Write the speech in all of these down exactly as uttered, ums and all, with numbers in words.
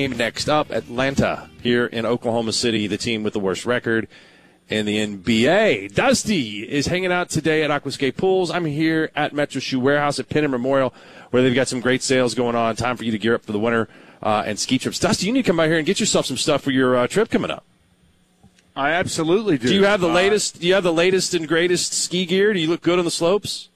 game. Next up, Atlanta here in Oklahoma City, the team with the worst record in the N B A. Dusty is hanging out today at Aquascape Pools. I'm here at Metro Shoe Warehouse at Penn and Memorial, where they've got some great sales going on. Time for you to gear up for the winter uh, and ski trips. Dusty, you need to come by here and get yourself some stuff for your uh, trip coming up. I absolutely do. Do you have the uh, latest? Do you have the latest and greatest ski gear? Do you look good on the slopes?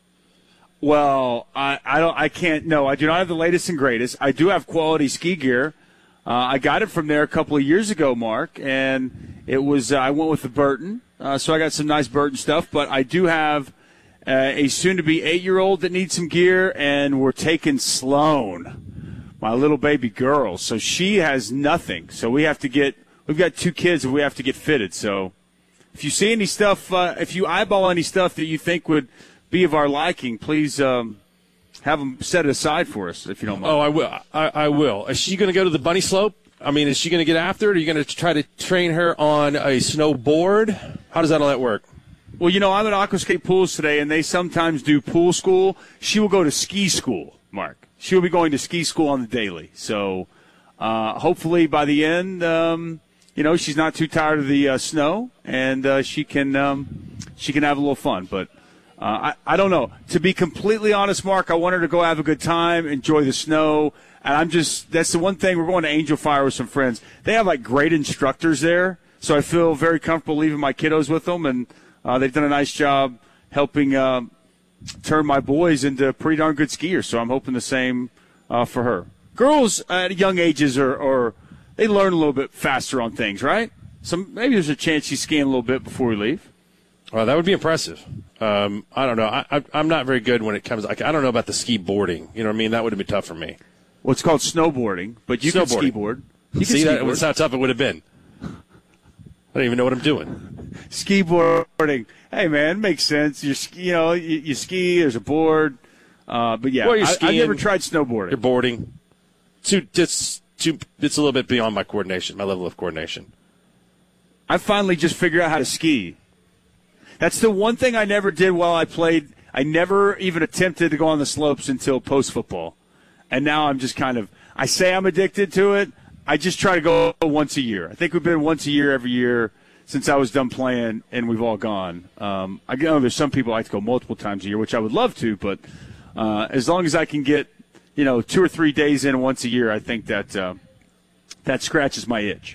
Well, I, I don't. I can't. No, I do not have the latest and greatest. I do have quality ski gear. Uh, I got it from there a couple of years ago, Mark, and it was. Uh, I went with the Burton, uh, so I got some nice Burton stuff. But I do have uh, a soon-to-be eight-year-old that needs some gear, and we're taking Sloan, my little baby girl. So she has nothing. So we have to get. We've got two kids, and we have to get fitted. So if you see any stuff, uh, if you eyeball any stuff that you think would be of our liking, please um, have them set it aside for us, if you don't mind. Oh, I will. I, I will. Is she going to go to the bunny slope? I mean, is she going to get after it? Are you going to try to train her on a snowboard? How does that all that work? Well, you know, I'm at Aquascape Pools today, and they sometimes do pool school. She will go to ski school, Mark. She will be going to ski school on the daily. So uh, hopefully by the end, um, you know, she's not too tired of the uh, snow, and uh, she can um, she can have a little fun. But Uh, I, I don't know. To be completely honest, Mark, I want her to go have a good time, enjoy the snow. And I'm just, that's the one thing. We're going to Angel Fire with some friends. They have, like, great instructors there. So I feel very comfortable leaving my kiddos with them. And uh, they've done a nice job helping uh, turn my boys into pretty darn good skiers. So I'm hoping the same uh, for her. Girls at young ages are, are, they learn a little bit faster on things, right? So maybe there's a chance she's skiing a little bit before we leave. Well, that would be impressive. Um, I don't know. I, I, I'm not very good when it comes. Like, I don't know about the ski boarding. You know what I mean? That would have been tough for me. Well, it's called snowboarding, but you can ski board. You See, can that, that's how tough it would have been. I don't even know what I'm doing. Ski boarding. Hey, man, makes sense. You're, you know, you, you ski. There's a board. Uh, but yeah, well, you're I, skiing, I've never tried snowboarding. You're boarding. Too, it's too. It's a little bit beyond my coordination, my level of coordination. I finally just figured out how to ski. That's the one thing I never did while I played. I never even attempted to go on the slopes until post-football. And now I'm just kind of, I say I'm addicted to it. I just try to go once a year. I think we've been once a year every year since I was done playing, and we've all gone. Um, I know there's some people I like to go multiple times a year, which I would love to, but uh, as long as I can get, you know, two or three days in once a year, I think that uh, that scratches my itch.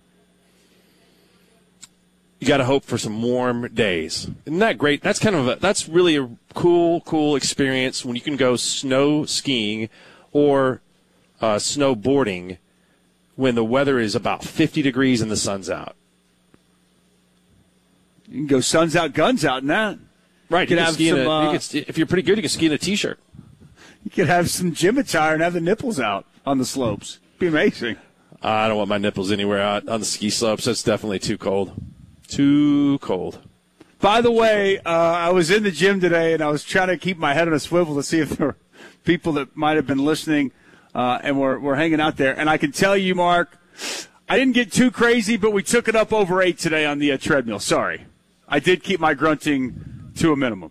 You got to hope for some warm days. Isn't that great? That's kind of a, that's really a cool, cool experience when you can go snow skiing or uh, snowboarding when the weather is about fifty degrees and the sun's out. You can go sun's out, guns out in that. Right. You, You can can have ski in some, a, uh, you can, if you're pretty good, you can ski in a T-shirt. You could have some gym attire and have the nipples out on the slopes. It'd be amazing. I don't want my nipples anywhere out on the ski slopes. That's definitely too cold. Too cold. By the way, uh, I was in the gym today, and I was trying to keep my head on a swivel to see if there were people that might have been listening uh, and were, were hanging out there. And I can tell you, Mark, I didn't get too crazy, but we took it up over eight today on the uh, treadmill. Sorry. I did keep my grunting to a minimum.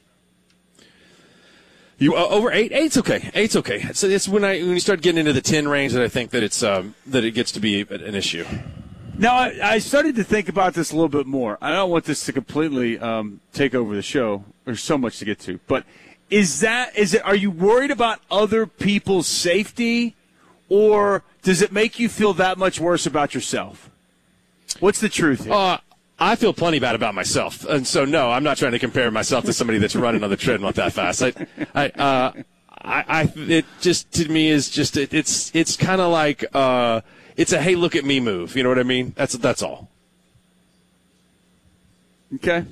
You uh, over eight? Eight's okay. Eight's okay. So it's when I when you start getting into the ten range that I think that it's um, that it gets to be an issue. Now, I, I started to think about this a little bit more. I don't want this to completely um, take over the show. There's so much to get to. But is that is it? Are you worried about other people's safety, or does it make you feel that much worse about yourself? What's the truth here? Uh, I feel plenty bad about myself, and so no, I'm not trying to compare myself to somebody that's running on the treadmill that fast. I, I, uh, I, I it just to me is just it, it's it's kind of like uh, it's a hey look at me move. You know what I mean? That's that's all. Okay.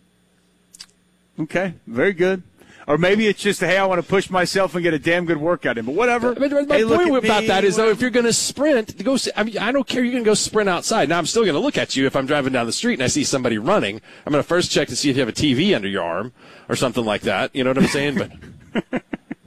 Okay. Very good. Or maybe it's just, hey, I want to push myself and get a damn good workout in. But whatever. But my hey, point about me, that is, whatever. though, if you're going to sprint, go. I mean, I don't care. You're going to go sprint outside. Now, I'm still going to look at you if I'm driving down the street and I see somebody running. I'm going to first check to see if you have a T V under your arm or something like that. You know what I'm saying? But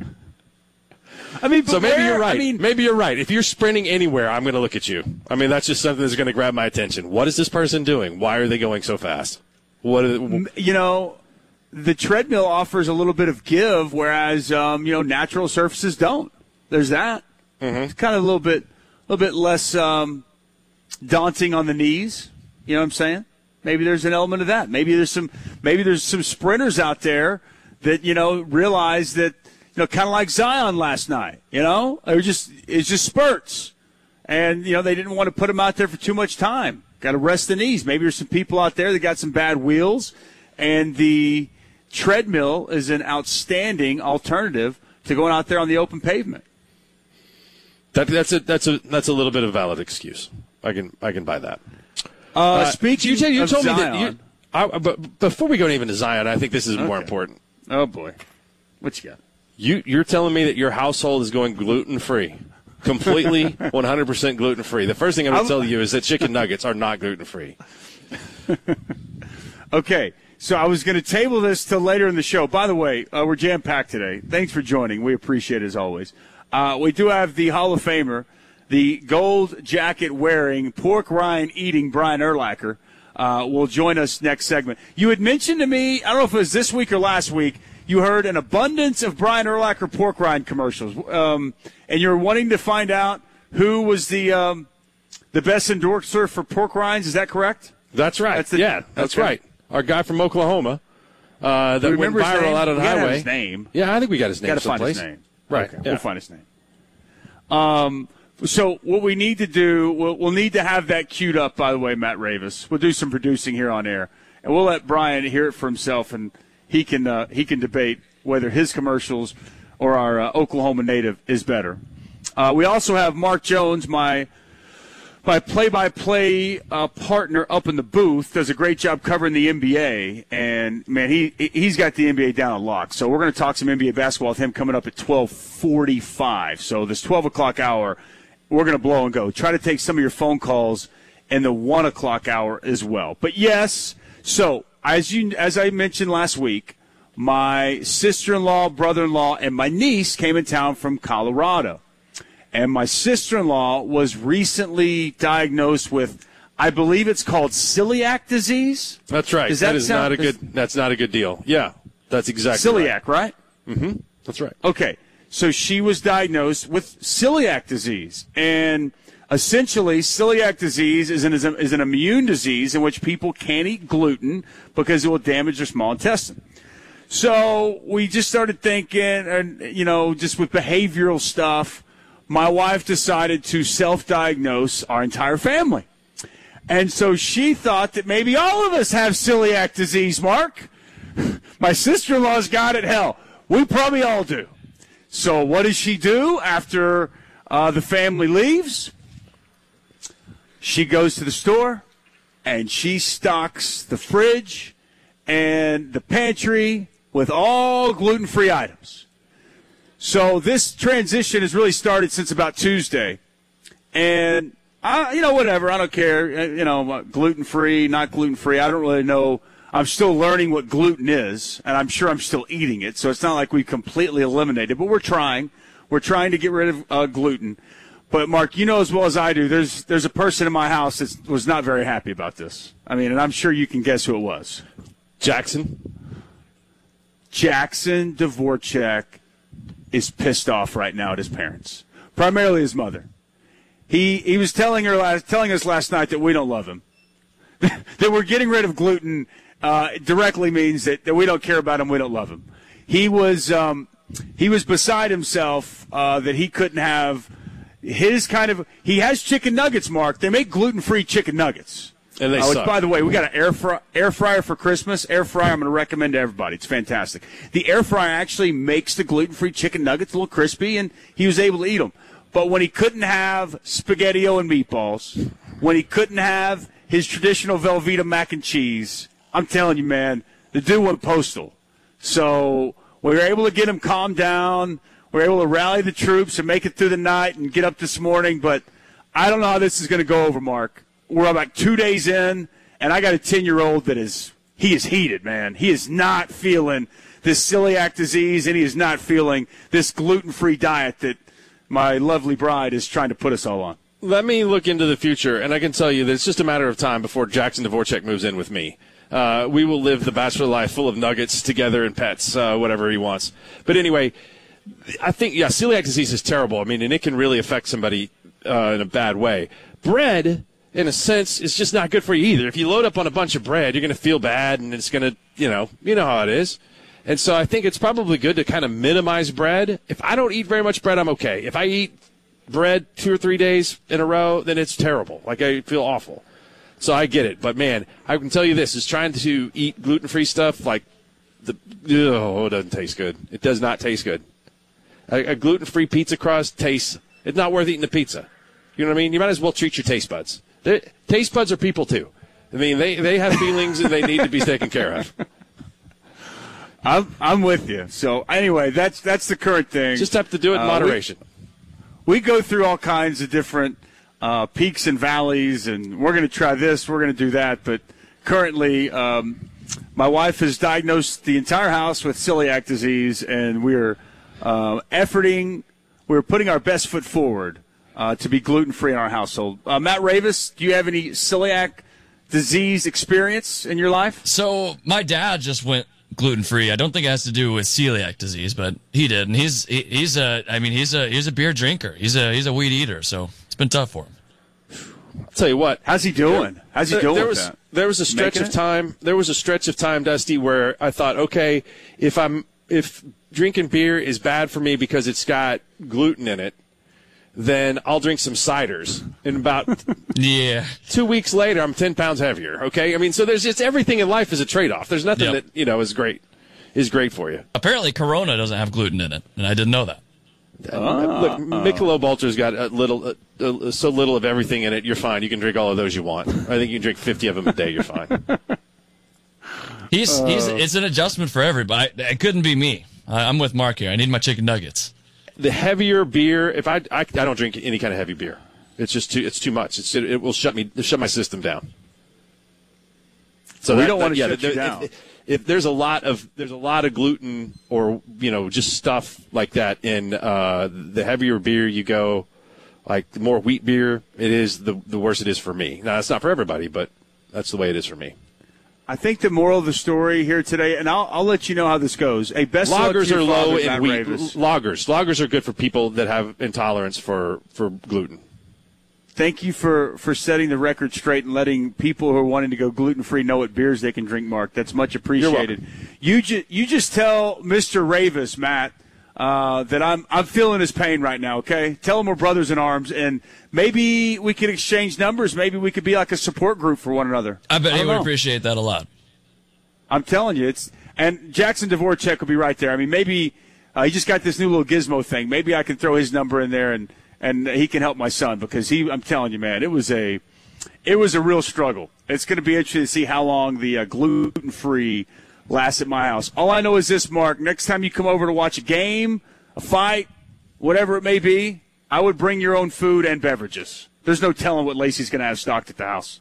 I mean, so maybe where, you're right. I mean, maybe you're right. If you're sprinting anywhere, I'm going to look at you. I mean, that's just something that's going to grab my attention. What is this person doing? Why are they going so fast? What? Are they, you know. The treadmill offers a little bit of give, whereas um, you know natural surfaces don't. There's that. Mm-hmm. It's kind of a little bit, little bit less um, daunting on the knees. You know what I'm saying? Maybe there's an element of that. Maybe there's some maybe there's some sprinters out there that, you know, realize that, you know, kind of like Zion last night, you know? It was just it's just spurts. And, you know, they didn't want to put him out there for too much time. Got to rest the knees. Maybe there's some people out there that got some bad wheels, and the treadmill is an outstanding alternative to going out there on the open pavement. That, that's a that's a that's a little bit of a valid excuse. I can I can buy that. Uh, uh, speaking you, you of told Zion, me that. You, I, but before we go even to Zion, I think this is more okay. important. Oh boy, what you got? You you're telling me that your household is going gluten free, completely one hundred percent gluten free. The first thing I'm going to tell you is that chicken nuggets are not gluten free. Okay. So I was going to table this till later in the show. By the way, uh, we're jam-packed today. Thanks for joining. We appreciate it as always. Uh, we do have the Hall of Famer, the gold jacket-wearing, pork rind eating Brian Urlacher uh, will join us next segment. You had mentioned to me, I don't know if it was this week or last week, you heard an abundance of Brian Urlacher pork rind commercials, um, and you're wanting to find out who was the um, the best endorser for pork rinds. Is that correct? That's right. That's the, yeah, that's okay. right. Our guy from Oklahoma uh, that went viral out on the we highway. Have his name. Yeah, I think we got his name. Got to find someplace. his name. Right. Okay, yeah. We'll find his name. Um. So what we need to do, we'll, we'll need to have that queued up. By the way, Matt Ravis, we'll do some producing here on air, and we'll let Brian hear it for himself, and he can uh, he can debate whether his commercials or our uh, Oklahoma native is better. Uh, we also have Mark Jones, my. My play-by-play uh, partner up in the booth, does a great job covering the N B A, and, man, he, he's got the N B A down on lock. So we're going to talk some N B A basketball with him coming up at twelve forty-five. So this twelve o'clock hour, we're going to blow and go. Try to take some of your phone calls in the one o'clock hour as well. But, yes, so as you as I mentioned last week, my sister-in-law, brother-in-law, and my niece came in town from Colorado. And my sister-in-law was recently diagnosed with, I believe it's called celiac disease. That's right. Does that that is sound, not a good. That's not a good deal. Yeah, that's exactly celiac, right? right? Mm-hmm. That's right. Okay, so she was diagnosed with celiac disease, and essentially, celiac disease is an is an immune disease in which people can't eat gluten because it will damage their small intestine. So we just started thinking, and you know, just with behavioral stuff. My wife decided to self-diagnose our entire family. And so she thought that maybe all of us have celiac disease, Mark. My sister-in-law's got it. Hell, we probably all do. So what does she do after uh, the family leaves? She goes to the store, and she stocks the fridge and the pantry with all gluten-free items. So this transition has really started since about Tuesday. And, I, you know, whatever, I don't care. You know, gluten-free, not gluten-free, I don't really know. I'm still learning what gluten is, and I'm sure I'm still eating it. So it's not like we completely eliminated, but we're trying. We're trying to get rid of uh, gluten. But, Mark, you know as well as I do, there's there's a person in my house that was not very happy about this. I mean, and I'm sure you can guess who it was. Jackson. Jackson Dvorak is pissed off right now at his parents, primarily his mother. He he was telling her last, telling us last night that we don't love him, that we're getting rid of gluten uh, directly means that, that we don't care about him, we don't love him. He was um, he was beside himself uh, that he couldn't have his kind of. He has chicken nuggets, Mark. They make gluten-free chicken nuggets. And they uh, which, suck. by the way, we got an air, fry, air fryer for Christmas. Air fryer I'm going to recommend to everybody. It's fantastic. The air fryer actually makes the gluten-free chicken nuggets a little crispy, and he was able to eat them. But when he couldn't have SpaghettiO and meatballs, when he couldn't have his traditional Velveeta mac and cheese, I'm telling you, man, the dude went postal. So we were able to get him calmed down. We were able to rally the troops and make it through the night and get up this morning. But I don't know how this is going to go over, Mark. We're about two days in, and I got a ten-year-old that is he is heated, man. He is not feeling this celiac disease, and he is not feeling this gluten-free diet that my lovely bride is trying to put us all on. Let me look into the future, and I can tell you that it's just a matter of time before Jackson Dvorak moves in with me. Uh, we will live the bachelor life full of nuggets together and pets, uh, whatever he wants. But anyway, I think, yeah, celiac disease is terrible. I mean, and it can really affect somebody uh, in a bad way. Bread, in a sense, is just not good for you either. If you load up on a bunch of bread, you're going to feel bad, and it's going to, you know, you know how it is. And so I think it's probably good to kind of minimize bread. If I don't eat very much bread, I'm okay. If I eat bread two or three days in a row, then it's terrible. Like, I feel awful. So I get it. But, man, I can tell you this, is trying to eat gluten-free stuff, like, the oh, it doesn't taste good. It does not taste good. A, a gluten-free pizza crust tastes, it's not worth eating the pizza. You know what I mean? You might as well treat your taste buds. They're, taste buds are people, too. I mean, they, they have feelings and they need to be taken care of. I'm I'm with you. So, anyway, that's that's the current thing. Just have to do it in uh, moderation. We, we go through all kinds of different uh, peaks and valleys, and we're going to try this, we're going to do that. But currently, um, my wife has diagnosed the entire house with celiac disease, and we're uh, efforting, we're putting our best foot forward uh, to be gluten-free in our household. Uh, Matt Ravis, do you have any celiac disease experience in your life? So my dad just went gluten-free. I don't think it has to do with celiac disease, but he did, and he's he, he's a I mean he's a he's a beer drinker. He's a he's a weed eater, so it's been tough for him. I'll tell you what. How's he doing? How's he there, doing there with was, that? There was a stretch Making of it? time. There was a stretch of time, Dusty, where I thought, okay, if I'm if drinking beer is bad for me because it's got gluten in it, then I'll drink some ciders. And about yeah, two weeks later, I'm ten pounds heavier. Okay, I mean, so there's just everything in life is a trade-off. There's nothing Yep. that you know is great is great for you. Apparently, Corona doesn't have gluten in it, and I didn't know that. Uh, look, Michelob Ultra's got a little, uh, uh, so little of everything in it. You're fine. You can drink all of those you want. I think you can drink fifty of them a day. You're fine. He's he's it's an adjustment for everybody. It couldn't be me. I, I'm with Mark here. I need my chicken nuggets. The heavier beer, if I, I I don't drink any kind of heavy beer. It's just too it's too much. It's, it, it will shut me shut my system down. So we that, don't that, want to yeah, shut there, you down. If, if there's a lot of there's a lot of gluten or you know just stuff like that in uh, the heavier beer you go, like the more wheat beer it is, the the worse it is for me. Now that's not for everybody, but that's the way it is for me. I think the moral of the story here today, and I'll, I'll let you know how this goes. A best Lagers are low in wheat. Ravis. Lagers, lagers are good for people that have intolerance for, for gluten. Thank you for, for setting the record straight and letting people who are wanting to go gluten-free know what beers they can drink, Mark. That's much appreciated. You, ju- you just tell Mister Ravis, Matt, uh, that I'm I'm feeling his pain right now, okay? Tell him we're brothers in arms, and maybe we could exchange numbers. Maybe we could be like a support group for one another. I bet I he don't would know. appreciate that a lot. I'm telling you, it's and Jackson Dvorak will be right there. I mean, maybe uh, he just got this new little gizmo thing. Maybe I can throw his number in there and, and he can help my son because he. I'm telling you, man, it was a it was a real struggle. It's going to be interesting to see how long the uh, gluten free lasts at my house. All I know is this, Mark. Next time you come over to watch a game, a fight, whatever it may be, I would bring your own food and beverages. There's no telling what Lacey's going to have stocked at the house.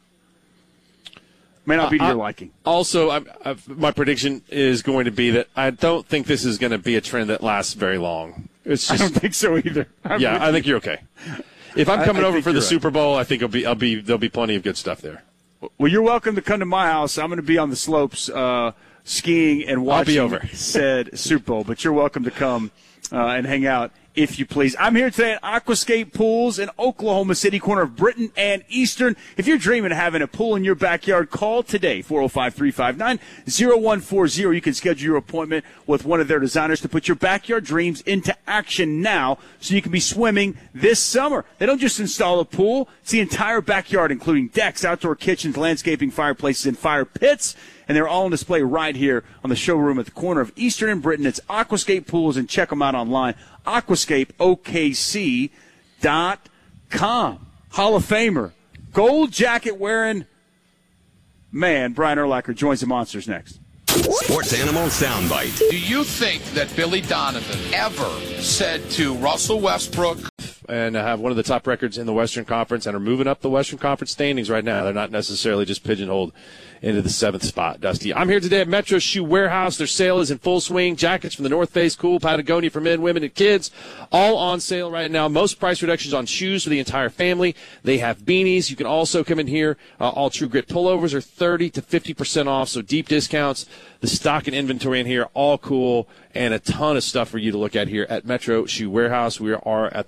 May not be to Uh, your I- liking. Also, I, I, my prediction is going to be that I don't think this is going to be a trend that lasts very long. It's I just, don't think so either. I'm yeah, with I you. think you're okay. If I'm I- coming I over think for the you're right. Super Bowl, I think I'll be, I'll be, there'll be plenty of good stuff there. Well, you're welcome to come to my house. I'm going to be on the slopes uh, skiing and watching I'll be over. said Super Bowl, but you're welcome to come uh, and hang out if you please. I'm here today at Aquascape Pools in Oklahoma City, corner of Britton and Eastern. If you're dreaming of having a pool in your backyard, call today, four oh five, three five nine, oh one four oh. You can schedule your appointment with one of their designers to put your backyard dreams into action now so you can be swimming this summer. They don't just install a pool. It's the entire backyard, including decks, outdoor kitchens, landscaping, fireplaces, and fire pits. And they're all on display right here on the showroom at the corner of Eastern and Britton. It's Aquascape Pools, and check them out online, aquascape o k c dot com. Hall of Famer, gold jacket wearing man, Brian Urlacher joins the Monsters next. Sports Animal Soundbite. Do you think that Billy Donovan ever said to Russell Westbrook, And have one of the top records in the Western Conference and are moving up the Western Conference standings right now. They're not necessarily just pigeonholed into the seventh spot, Dusty. I'm here today at Metro Shoe Warehouse. Their sale is in full swing. Jackets from the North Face, cool, Patagonia for men, women, and kids, all on sale right now. Most price reductions on shoes for the entire family. They have beanies. You can also come in here. Uh, all True Grit pullovers are thirty to fifty percent off, so deep discounts. The stock and inventory in here, all cool, and a ton of stuff for you to look at here at Metro Shoe Warehouse. We are at the Metro Shoe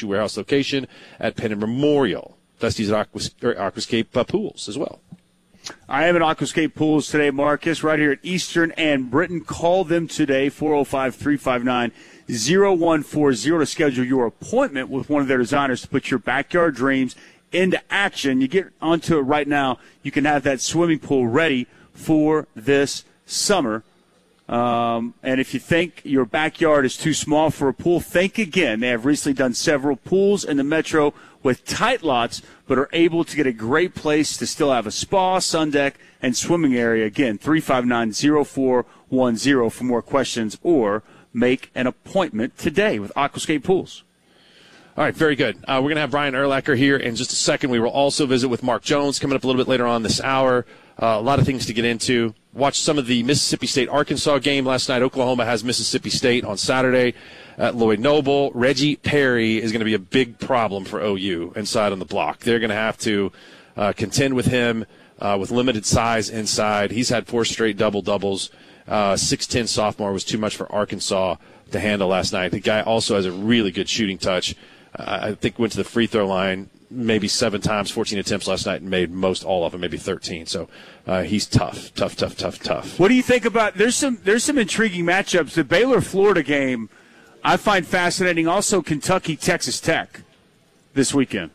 Shoe Warehouse location at Penn Memorial. Dusty's at Aquas, or Aquascape uh, Pools as well. I am at Aquascape Pools today, Marcus, right here at Eastern and Britain. Call them today, four oh five, three five nine, oh one four oh to schedule your appointment with one of their designers to put your backyard dreams into action. You get onto it right now. You can have that swimming pool ready for this summer. Um, and if you think your backyard is too small for a pool, think again. They have recently done several pools in the metro with tight lots, but are able to get a great place to still have a spa, sun deck, and swimming area. Again, three five nine, oh four one oh for more questions, or make an appointment today with Aquascape Pools. All right, very good. Uh, we're going to have Brian Urlacher here in just a second. We will also visit with Mark Jones coming up a little bit later on this hour. Uh, a lot of things to get into. Watch some of the Mississippi State-Arkansas game last night. Oklahoma has Mississippi State on Saturday at Lloyd Noble. Reggie Perry is going to be a big problem for O U inside on the block. They're going to have to uh, contend with him uh, with limited size inside. He's had four straight double-doubles. Uh, six ten sophomore was too much for Arkansas to handle last night. The guy also has a really good shooting touch. Uh, I think went to the free throw line maybe seven times, fourteen attempts last night, and made most all of them, maybe thirteen. So uh, he's tough, tough, tough, tough, tough. What do you think about? There's some there's some intriguing matchups. The Baylor-Florida game I find fascinating. Also, Kentucky-Texas Tech this weekend.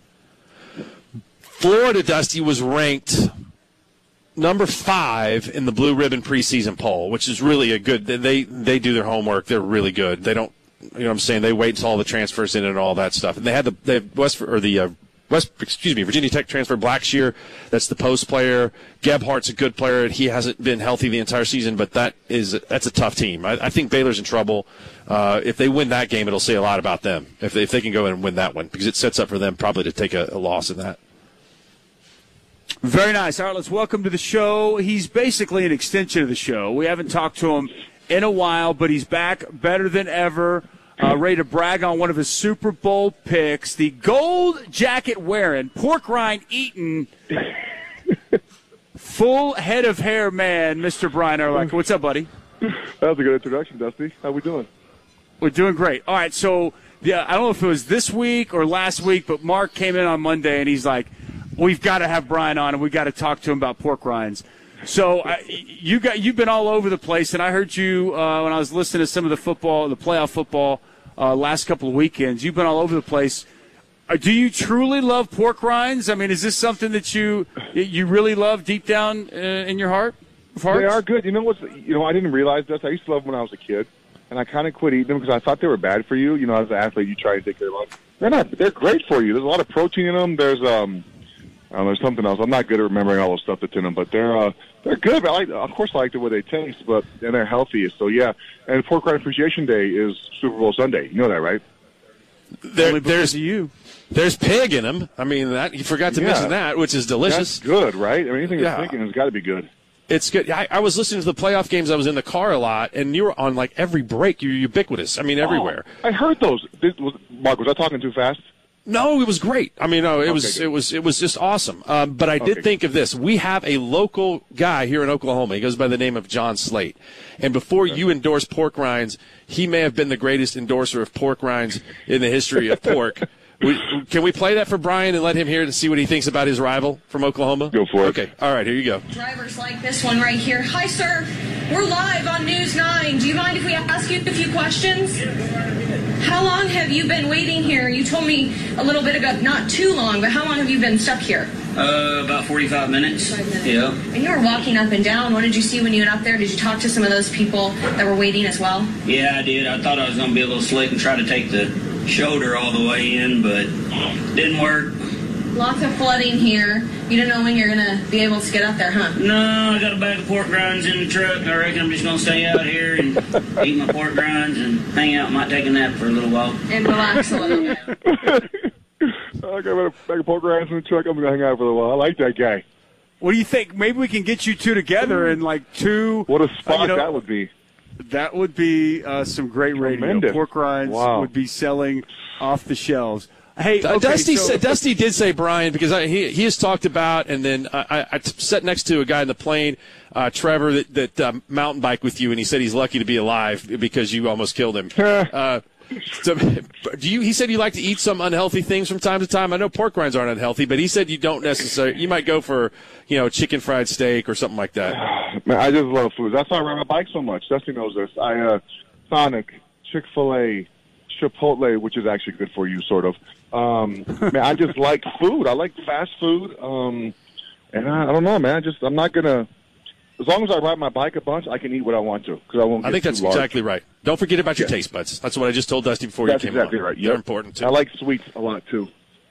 Florida, Dusty, was ranked number five in the Blue Ribbon preseason poll, which is really a good. They they do their homework. They're really good. They don't. You know what I'm saying? They wait until all the transfers in and all that stuff. And they had the they have West or the uh, West excuse me Virginia Tech transfer Blackshear. That's the post player. Gebhardt's a good player. He hasn't been healthy the entire season, but that is that's a tough team. I, I think Baylor's in trouble. Uh, if they win that game, it'll say a lot about them. If they, if they can go in and win that one, because it sets up for them probably to take a, a loss in that. Very nice. All right, let's welcome to the show. He's basically an extension of the show. We haven't talked to him in a while, but he's back better than ever. Uh, ready to brag on one of his Super Bowl picks. The gold jacket wearing, pork rind eating, full head of hair man, Mister Brian Urlacher. What's up, buddy? That was a good introduction, Dusty. How we doing? We're doing great. All right, so yeah, I don't know if it was this week or last week, but Mark came in on Monday and he's like, we've got to have Brian on and we've got to talk to him about pork rinds. So uh, you got you've been all over the place, and I heard you uh, when I was listening to some of the football, the playoff football uh, last couple of weekends. You've been all over the place. Uh, do you truly love pork rinds? I mean, is this something that you you really love deep down uh, in your heart? They are good. You know what's? You know, I didn't realize this. I used to love them when I was a kid, and I kind of quit eating them because I thought they were bad for you. You know, as an athlete, you try to take care of them. They're not. They're great for you. There's a lot of protein in them. There's um. Uh, there's something else. I'm not good at remembering all the stuff that's in them, but they're uh, they're good. I like, of course, I like the way they taste, but and they're healthy. So yeah, and Pork Rind Appreciation Day is Super Bowl Sunday. You know that, right? There, there's you. There's pig in them. I mean, that you forgot to Yeah. mention that, which is delicious. That's good, right? I mean, anything Yeah. you're thinking has got to be good. It's good. I, I was listening to the playoff games. I was in the car a lot, and you were on like every break. You're ubiquitous. I mean, everywhere. Oh, I heard those. Did, was, Mark, was I talking too fast? No, it was great. I mean, no, it Okay, was good. it was it was just awesome. Um, but I did Okay. think of this. We have a local guy here in Oklahoma. He goes by the name of John Slate. And before you endorse pork rinds, he may have been the greatest endorser of pork rinds in the history of pork. we, can we play that for Brian and let him hear it and see what he thinks about his rival from Oklahoma? Go for it. Okay. All right. Here you go. Drivers like this one right here. Hi, sir. We're live on News nine. Do you mind if we ask you a few questions? How long have you been waiting here? You told me a little bit ago, not too long, but how long have you been stuck here? Uh, about forty-five minutes. Forty-five minutes. Yeah. And you were walking up and down. What did you see when you went up there? Did you talk to some of those people that were waiting as well? Yeah, I did. I thought I was going to be a little slick and try to take the shoulder all the way in, but didn't work. Lots of flooding here. You don't know when you're going to be able to get up there, huh? No, I got a bag of pork rinds in the truck. I reckon I'm just going to stay out here and eat my pork rinds and hang out. Might take a nap for a little while. And relax a little bit. I got a bag of pork rinds in the truck. I'm going to hang out for a little while. I like that guy. What do you think? Maybe we can get you two together in like two. What a spot uh, you know, that would be. That would be uh, some great radio. Tremendous. Pork rinds Wow. would be selling off the shelves. Hey, Uh, okay, Dusty so, said, Dusty did say Brian because I, he he has talked about, and then I, I, I sat next to a guy in the plane, uh, Trevor, that, that uh, mountain bike with you, and he said he's lucky to be alive because you almost killed him. uh, So, do you? He said you like to eat some unhealthy things from time to time. I know pork rinds aren't unhealthy, but he said you don't necessarily. You might go for, you know, chicken fried steak or something like that. Man, I just love food. That's why I ride my bike so much. Dusty knows this. I uh, Sonic, Chick-fil-A, Chipotle, which is actually good for you, sort of. Um, man, I just like food. I like fast food. Um, and I, I don't know, man. I just I'm not gonna. As long as I ride my bike a bunch, I can eat what I want to because I won't. Get I think that's too large. exactly right. Don't forget about your Yeah. taste buds. That's what I just told Dusty before That's you came exactly on. right. They're Yep. important too. I like sweets a lot too.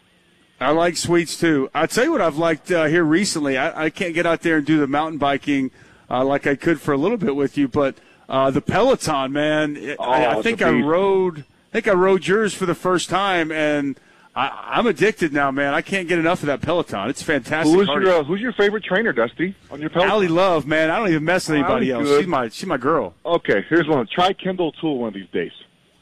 I like sweets too. I'll tell you what I've liked uh, here recently. I, I can't get out there and do the mountain biking uh, like I could for a little bit with you, but uh, the Peloton, man. It, Oh, I, I it's think a I beast. rode. I think I rode yours for the first time, and I, I'm addicted now, man. I can't get enough of that Peloton. It's fantastic. Who's cardio. your uh, Who's your favorite trainer, Dusty? On your Peloton? Allie Love, man. I don't even mess with Oh, anybody Allie's else. good. She's my she's my girl. Okay, here's one. Try Kendall Tool one of these days.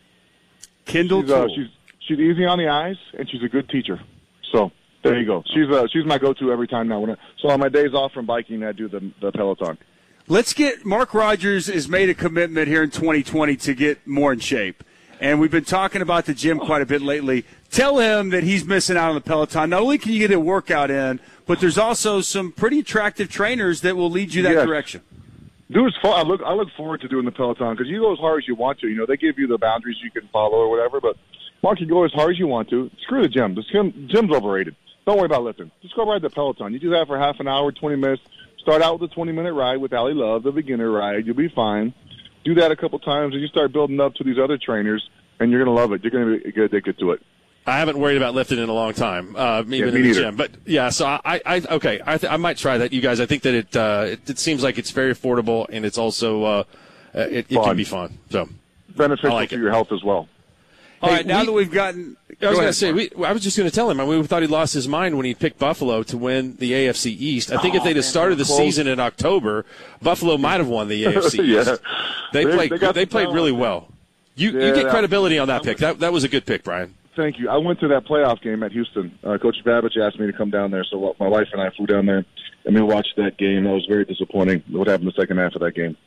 Kindle She's, uh, Tool. she's she's easy on the eyes, and she's a good teacher. So there you go. She's uh, she's my go-to every time now. When I, so on my days off from biking, I do the the Peloton. Let's get Mark Rogers has made a commitment here in twenty twenty to get more in shape. And we've been talking about the gym quite a bit lately. Tell him that he's missing out on the Peloton. Not only can you get a workout in, but there's also some pretty attractive trainers that will lead you that Yes. direction. Dude, it's fun. I look I look forward to doing the Peloton because you go as hard as you want to. You know, they give you the boundaries you can follow or whatever. But Mark, you go as hard as you want to. Screw the gym. The gym gym's overrated. Don't worry about lifting. Just go ride the Peloton. You do that for half an hour, twenty minutes. Start out with a twenty-minute ride with Allie Love, the beginner ride. You'll be fine. Do that a couple times, and you start building up to these other trainers, and you're going to love it. You're going to get addicted to it. I haven't worried about lifting in a long time, uh, even Yeah, me in the neither. gym. But yeah, so I, I okay, I, th- I might try that, you guys. I think that it, uh, it, it seems like it's very affordable, and it's also uh, uh, it, it can Fun. be fun. So Beneficial I like to it. your health as well. All Hey, right, now we- that we've gotten I was go going to ahead, say, Mark. we, I was just going to tell him. I mean, we thought he lost his mind when he picked Buffalo to win the A F C East. I think if they'd have started the close. season in October, Buffalo might have won the A F C Yeah. East. They They- played. they They, got some played talent, really man. well. You you Yeah. get credibility on that pick. That that was a good pick, Brian. Thank you. I went to that playoff game at Houston. Uh, Coach Babbage asked me to come down there, so my wife and I flew down there, and we watched that game. That was very disappointing. What happened in the second half of that game?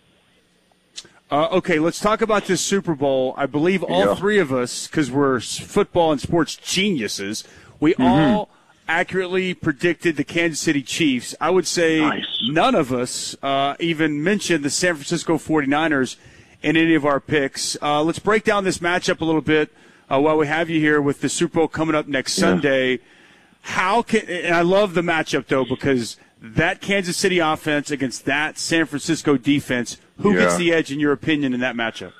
Uh, okay, let's talk about this Super Bowl. I believe all Yeah. three of us, because we're s- football and sports geniuses, we Mm-hmm. all accurately predicted the Kansas City Chiefs. I would say Nice. none of us uh, even mentioned the San Francisco forty-niners in any of our picks. Uh, let's break down this matchup a little bit uh, while we have you here with the Super Bowl coming up next Yeah. Sunday. How can and I love the matchup though because that Kansas City offense against that San Francisco defense, who Yeah. gets the edge in your opinion in that matchup?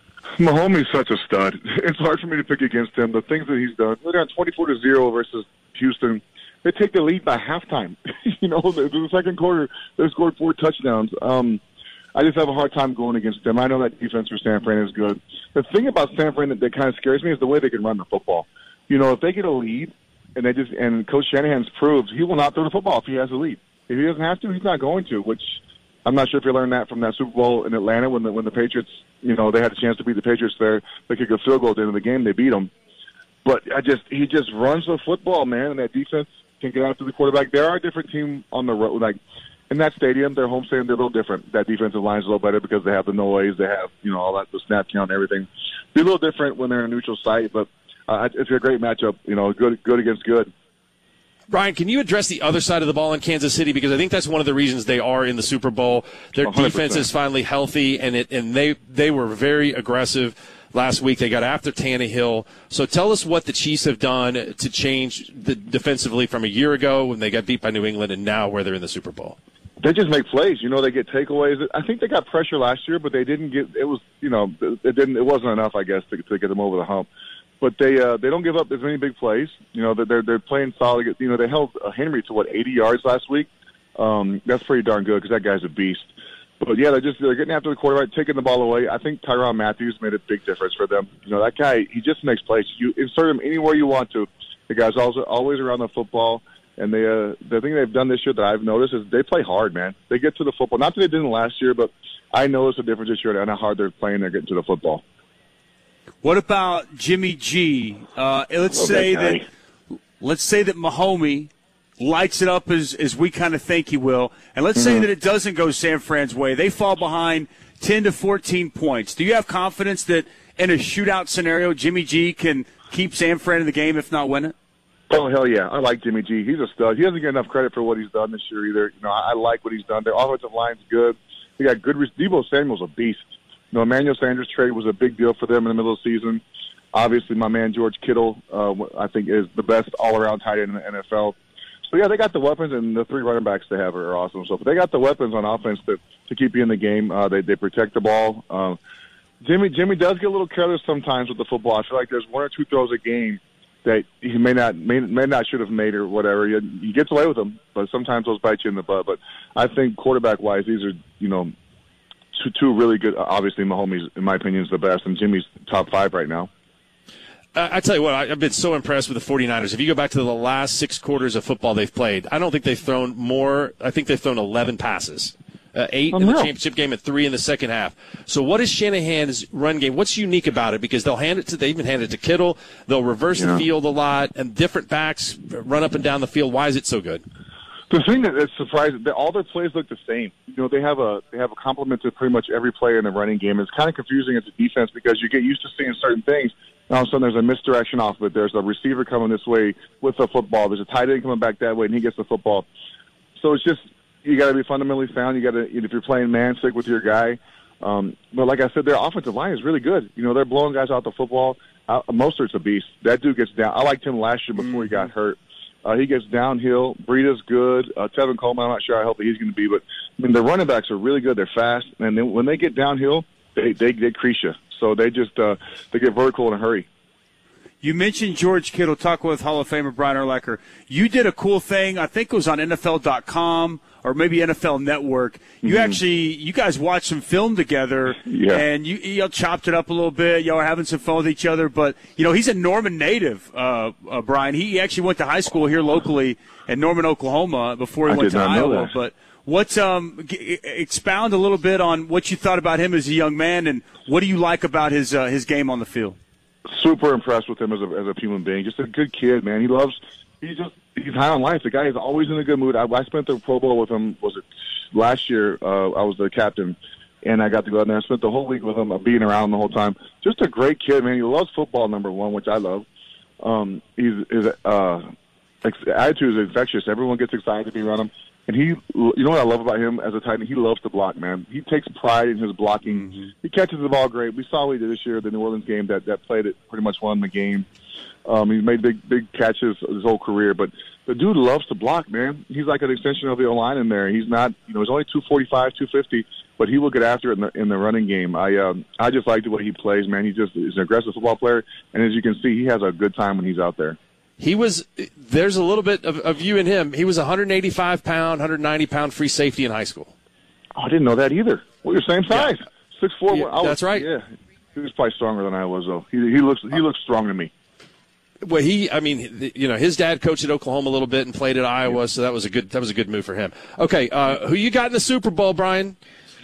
Mahomes such a stud. It's hard for me to pick against him. The things that he's done. They're down twenty-four to zero versus Houston. They take the lead by halftime. you know, the, the second quarter they scored four touchdowns. Um, I just have a hard time going against them. I know that defense for San Fran is good. The thing about San Fran that, that kind of scares me is the way they can run the football. You know, if they get a lead and they just and Coach Shanahan's proved he will not throw the football if he has a lead. If he doesn't have to, he's not going to. Which I'm not sure if you learned that from that Super Bowl in Atlanta when the when the Patriots, you know, they had a chance to beat the Patriots there. They kicked a field goal at the end of the game. They beat them. But I just he just runs the football, man, and that defense can get out to the quarterback. There are a different team on the road, like in that stadium, their home stadium, they're a little different. That defensive line's a little better because they have the noise, they have you know all that the snap count and everything. Be a little different when they're in a neutral site, but uh, it's a great matchup. You know, good good against good. Brian, can you address the other side of the ball in Kansas City? Because I think that's one of the reasons they are in the Super Bowl. Their one hundred defense percent. is finally healthy, and it and they they were very aggressive last week. They got after Tannehill. So tell us what the Chiefs have done to change the defensively from a year ago when they got beat by New England and now where they're in the Super Bowl. They just make plays. You know, they get takeaways. I think they got pressure last year, but they didn't get. It was you know it didn't. It wasn't enough, I guess, to, to get them over the hump. But they uh, they don't give up as many big plays. You know, they're they're playing solid. You know, they held uh, Henry to what eighty yards last week. Um, that's pretty darn good because that guy's a beast. But yeah, they're just they're getting after the quarterback, taking the ball away. I think Tyrann Matthews made a big difference for them. You know, that guy he just makes plays. You insert him anywhere you want to. The guy's also always around the football. And they uh, the thing they've done this year that I've noticed is they play hard, man. They get to the football. Not that they didn't last year, but I noticed a difference this year and how hard they're playing. They're getting to the football. What about Jimmy G? Uh, let's Love say that that, guy. let's say that Mahomes lights it up as as we kind of think he will, and let's say that it doesn't go San Fran's way. They fall behind ten to fourteen points. Do you have confidence that in a shootout scenario, Jimmy G can keep San Fran in the game, if not win it? Oh, hell yeah. I like Jimmy G. He's a stud. He doesn't get enough credit for what he's done this year either. You know, I, I like what he's done. Their offensive line's good. They got good – Deebo Samuel's a beast. You know, Emmanuel Sanders trade was a big deal for them in the middle of the season. Obviously, my man George Kittle, uh, I think, is the best all-around tight end in the N F L. So, yeah, they got the weapons, and the three running backs they have are awesome. So, they got the weapons on offense to, to keep you in the game. Uh, they, they protect the ball. Uh, Jimmy Jimmy does get a little careless sometimes with the football. I feel like there's one or two throws a game that he may not may, may not should have made or whatever. He, he gets away with them, but sometimes those bite you in the butt. But I think quarterback-wise, these are, you know, two, two really good. Obviously, Mahomes, in my opinion, is the best, and Jimmy's top five right now. Uh, I tell you what, I, I've been so impressed with the 49ers. If you go back to the last six quarters of football they've played, I don't think they've thrown more. I think they've thrown eleven passes. Uh, eight oh, in the no. championship game and three in the second half. So what is Shanahan's run game? What's unique about it? Because they'll hand it to, they even hand it to Kittle. They'll reverse yeah. the field a lot, and different backs run up and down the field. Why is it so good? The thing that is surprising, that all their plays look the same. You know, they have a they have a complement to pretty much every player in the running game. It's kind of confusing as a defense because you get used to seeing certain things. And all of a sudden, there's a misdirection off of it. There's a receiver coming this way with the football. There's a tight end coming back that way, and he gets the football. So it's just, you got to be fundamentally sound. You got to, if you're playing man, stick with your guy. Um, but like I said, their offensive line is really good. You know, they're blowing guys out the football. Uh, Mostert's a beast. That dude gets down. I liked him last year before mm-hmm. he got hurt. Uh, he gets downhill. Breida's good. Uh, Tevin Coleman, I'm not sure how healthy he's going to be, but I mean, the running backs are really good. They're fast, and then when they get downhill, they they they crease you. So they just uh, they get vertical in a hurry. You mentioned George Kittle, talking with Hall of Famer Brian Urlacher. You did a cool thing. I think it was on N F L dot com or maybe N F L Network. You mm-hmm. actually, you guys watched some film together, yeah. and you, you chopped it up a little bit. Y'all were having some fun with each other. But, you know, he's a Norman native, uh, uh, Brian. He actually went to high school here locally in Norman, Oklahoma before he I went did to not know Iowa. that. But what's, um, g- expound a little bit on what you thought about him as a young man, and what do you like about his uh, his game on the field? Super impressed with him as a as a human being. Just a good kid, man. He loves. He's just he's high on life. The guy is always in a good mood. I, I spent the Pro Bowl with him. Was it last year? Uh, I was the captain, and I got to go out there. I spent the whole week with him, uh, being around the whole time. Just a great kid, man. He loves football, number one, which I love. Um, he's his uh, attitude is infectious. Everyone gets excited to be around him. And he, you know what I love about him as a tight end? He loves to block, man. He takes pride in his blocking. Mm-hmm. He catches the ball great. We saw what he did this year, the New Orleans game that, that played it, pretty much won the game. Um, he's made big big catches his whole career. But the dude loves to block, man. He's like an extension of the O-line in there. He's not, you know, he's only two forty-five, two fifty, but he will get after it in the, in the running game. I um, I just like the way he plays, man. He just is an aggressive football player. And as you can see, he has a good time when he's out there. He was, there's a little bit of, of you and him. He was a one eighty-five pound, one ninety pound free safety in high school. Oh, I didn't know that either. Well, you're same size. Yeah. six foot four. Yeah, I was, that's right. Yeah. He was probably stronger than I was, though. He, he looks he looks strong to me. Well, he, I mean, you know, his dad coached at Oklahoma a little bit and played at Iowa, so that was a good that was a good move for him. Okay, uh, who you got in the Super Bowl, Brian?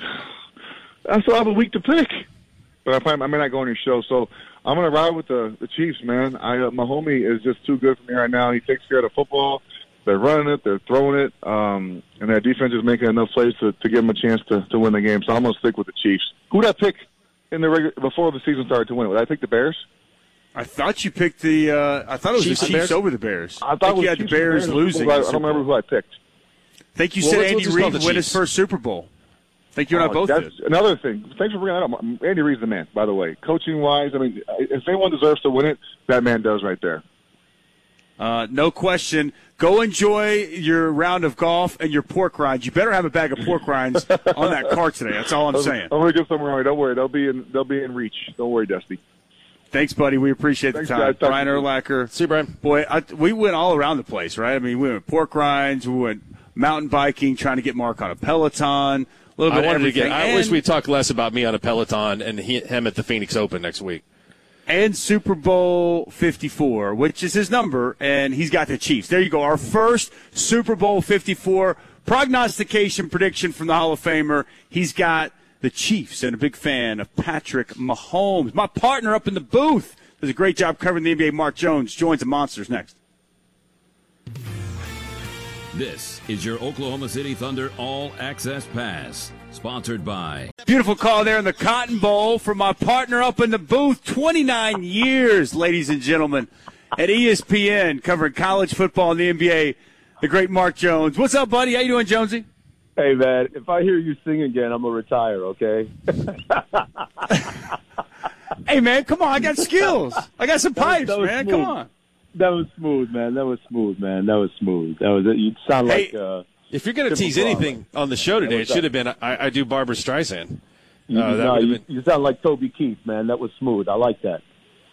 I still have a week to pick, but I, probably, I may not go on your show, so I'm going to ride with the, the Chiefs, man. I uh, my homie is just too good for me right now. He takes care of the football. They're running it. They're throwing it. Um, and their defense is making enough plays to, to give them a chance to, to win the game. So I'm going to stick with the Chiefs. Who did I pick in the regular, before the season started to win? Would I pick the Bears? I thought you picked the uh, – I thought it was Chiefs the Chiefs over the Bears. I thought I it was you had Chiefs the Bears, Bears losing. I don't remember who I picked. I think you well, said let's, Andy let's Reid win his first Super Bowl. I think you and oh, I both that's did. Another thing. Thanks for bringing that up. Andy Reid's the man, by the way. Coaching-wise, I mean, if anyone deserves to win it, that man does right there. Uh, no question. Go enjoy your round of golf and your pork rinds. You better have a bag of pork rinds on that cart today. That's all I'm saying. I'm going to get somewhere on. Don't worry. They'll be in, they'll be in reach. Don't worry, Dusty. Thanks, buddy. We appreciate Thanks, the time. guys. Brian Urlacher. See you, Brian. Boy, I, we went all around the place, right? I mean, we went pork rinds. We went mountain biking, trying to get Mark on a Peloton. A little bit I of wanted to get. everything. I and, wish we'd talk less about me on a Peloton and he, him at the Phoenix Open next week. And Super Bowl fifty-four, which is his number, and he's got the Chiefs. There you go. Our first Super Bowl fifty-four prognostication prediction from the Hall of Famer. He's got the Chiefs and a big fan of Patrick Mahomes. My partner up in the booth does a great job covering the N B A. Mark Jones joins the Monsters next. This is your Oklahoma City Thunder All Access Pass, sponsored by. Beautiful call there in the Cotton Bowl from my partner up in the booth. twenty-nine years, ladies and gentlemen, at E S P N covering college football and the N B A. The great Mark Jones. What's up, buddy? How you doing, Jonesy? Hey, man, if I hear you sing again, I'm going to retire, okay? Hey, man, come on. I got skills. I got some pipes, that was man. smooth. Come on. That was smooth, man. That was smooth, man. That was smooth. That was. You sound Hey, like. Uh, If you're going to tease anything on the show today, it should have been I, I do Barbara Streisand. you, Uh, that no, would've you, been- you sound like Toby Keith, man. That was smooth. I like that.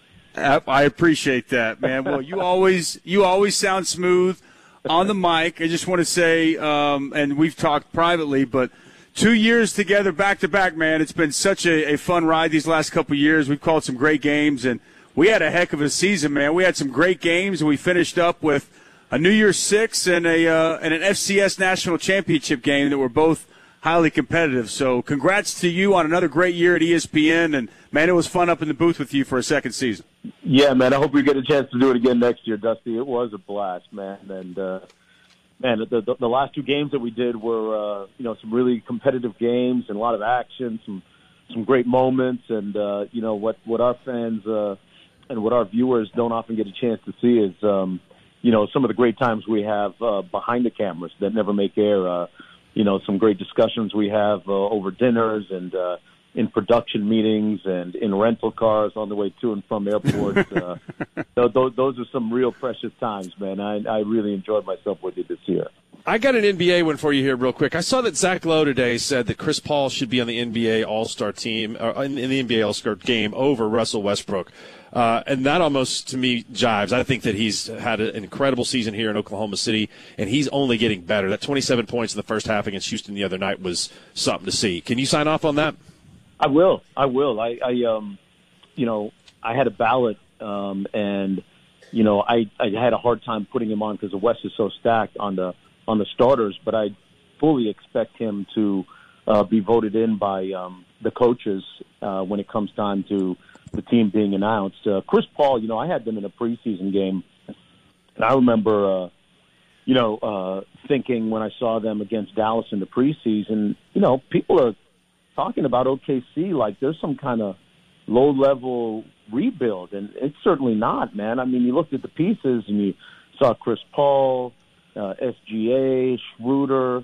I I appreciate that, man. Well, you always you always sound smooth on the mic. I just want to say, um, and we've talked privately, but two years together back to back, man. It's been such a, a fun ride these last couple of years. We've called some great games, and we had a heck of a season, man. We had some great games, and we finished up with a New Year's Six and a uh, and an F C S National Championship game that were both highly competitive. So congrats to you on another great year at E S P N, and, man, it was fun up in the booth with you for a second season. Yeah, man. I hope we get a chance to do it again next year, Dusty. It was a blast, man. And uh, man, the, the the last two games that we did were uh, you know some really competitive games and a lot of action, some some great moments, and uh, you know what what our fans uh, and what our viewers don't often get a chance to see is um, you know some of the great times we have uh, behind the cameras that never make air. Uh, you know, some great discussions we have uh, over dinners and uh, in production meetings and in rental cars on the way to and from airports. uh, those, those are some real precious times, man. I, I really enjoyed myself with you this year. I got an N B A one for you here real quick. I saw that Zach Lowe today said that Chris Paul should be on the N B A All-Star team, or in, in the N B A All-Star game over Russell Westbrook. Uh, and that almost, to me, jives. I think that he's had an incredible season here in Oklahoma City, and he's only getting better. That twenty-seven points in the first half against Houston the other night was something to see. Can you sign off on that? I will. I will. I, I um, you know, I had a ballot, um, and, you know, I, I had a hard time putting him on because the West is so stacked on the on the starters, but I fully expect him to uh, be voted in by um, the coaches uh, when it comes time to the team being announced. Uh, Chris Paul, you know, I had them in a preseason game, and I remember, uh, you know, uh, thinking when I saw them against Dallas in the preseason, you know, people are talking about O K C like there's some kind of low-level rebuild, and it's certainly not, man. I mean, you looked at the pieces, and you saw Chris Paul, uh, S G A, Schroeder,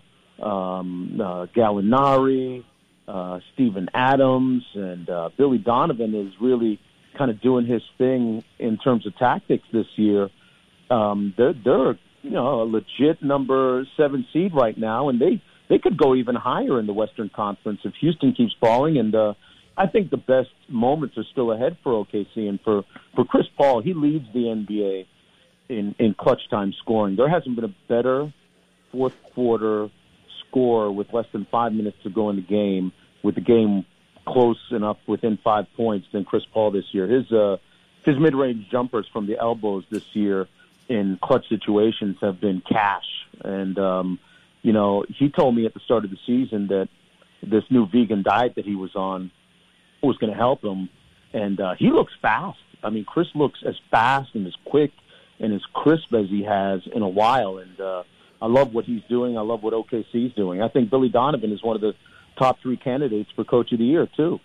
um, uh, Gallinari, uh, Steven Adams, and uh, Billy Donovan is really kind of doing his thing in terms of tactics this year. Um, they're, they're, you know, a legit number seven seed right now, and they, they could go even higher in the Western Conference if Houston keeps falling. And uh, I think the best moments are still ahead for O K C. And for, for Chris Paul, he leads the N B A in, in clutch time scoring. There hasn't been a better fourth quarter score with less than five minutes to go in the game, with the game close enough within five points than Chris Paul this year. His uh, his mid-range jumpers from the elbows this year in clutch situations have been cash. And, um, you know, he told me at the start of the season that this new vegan diet that he was on was going to help him. And uh, he looks fast. I mean, Chris looks as fast and as quick and as crisp as he has in a while. And uh, I love what he's doing. I love what O K C's doing. I think Billy Donovan is one of the top three candidates for Coach of the Year, too.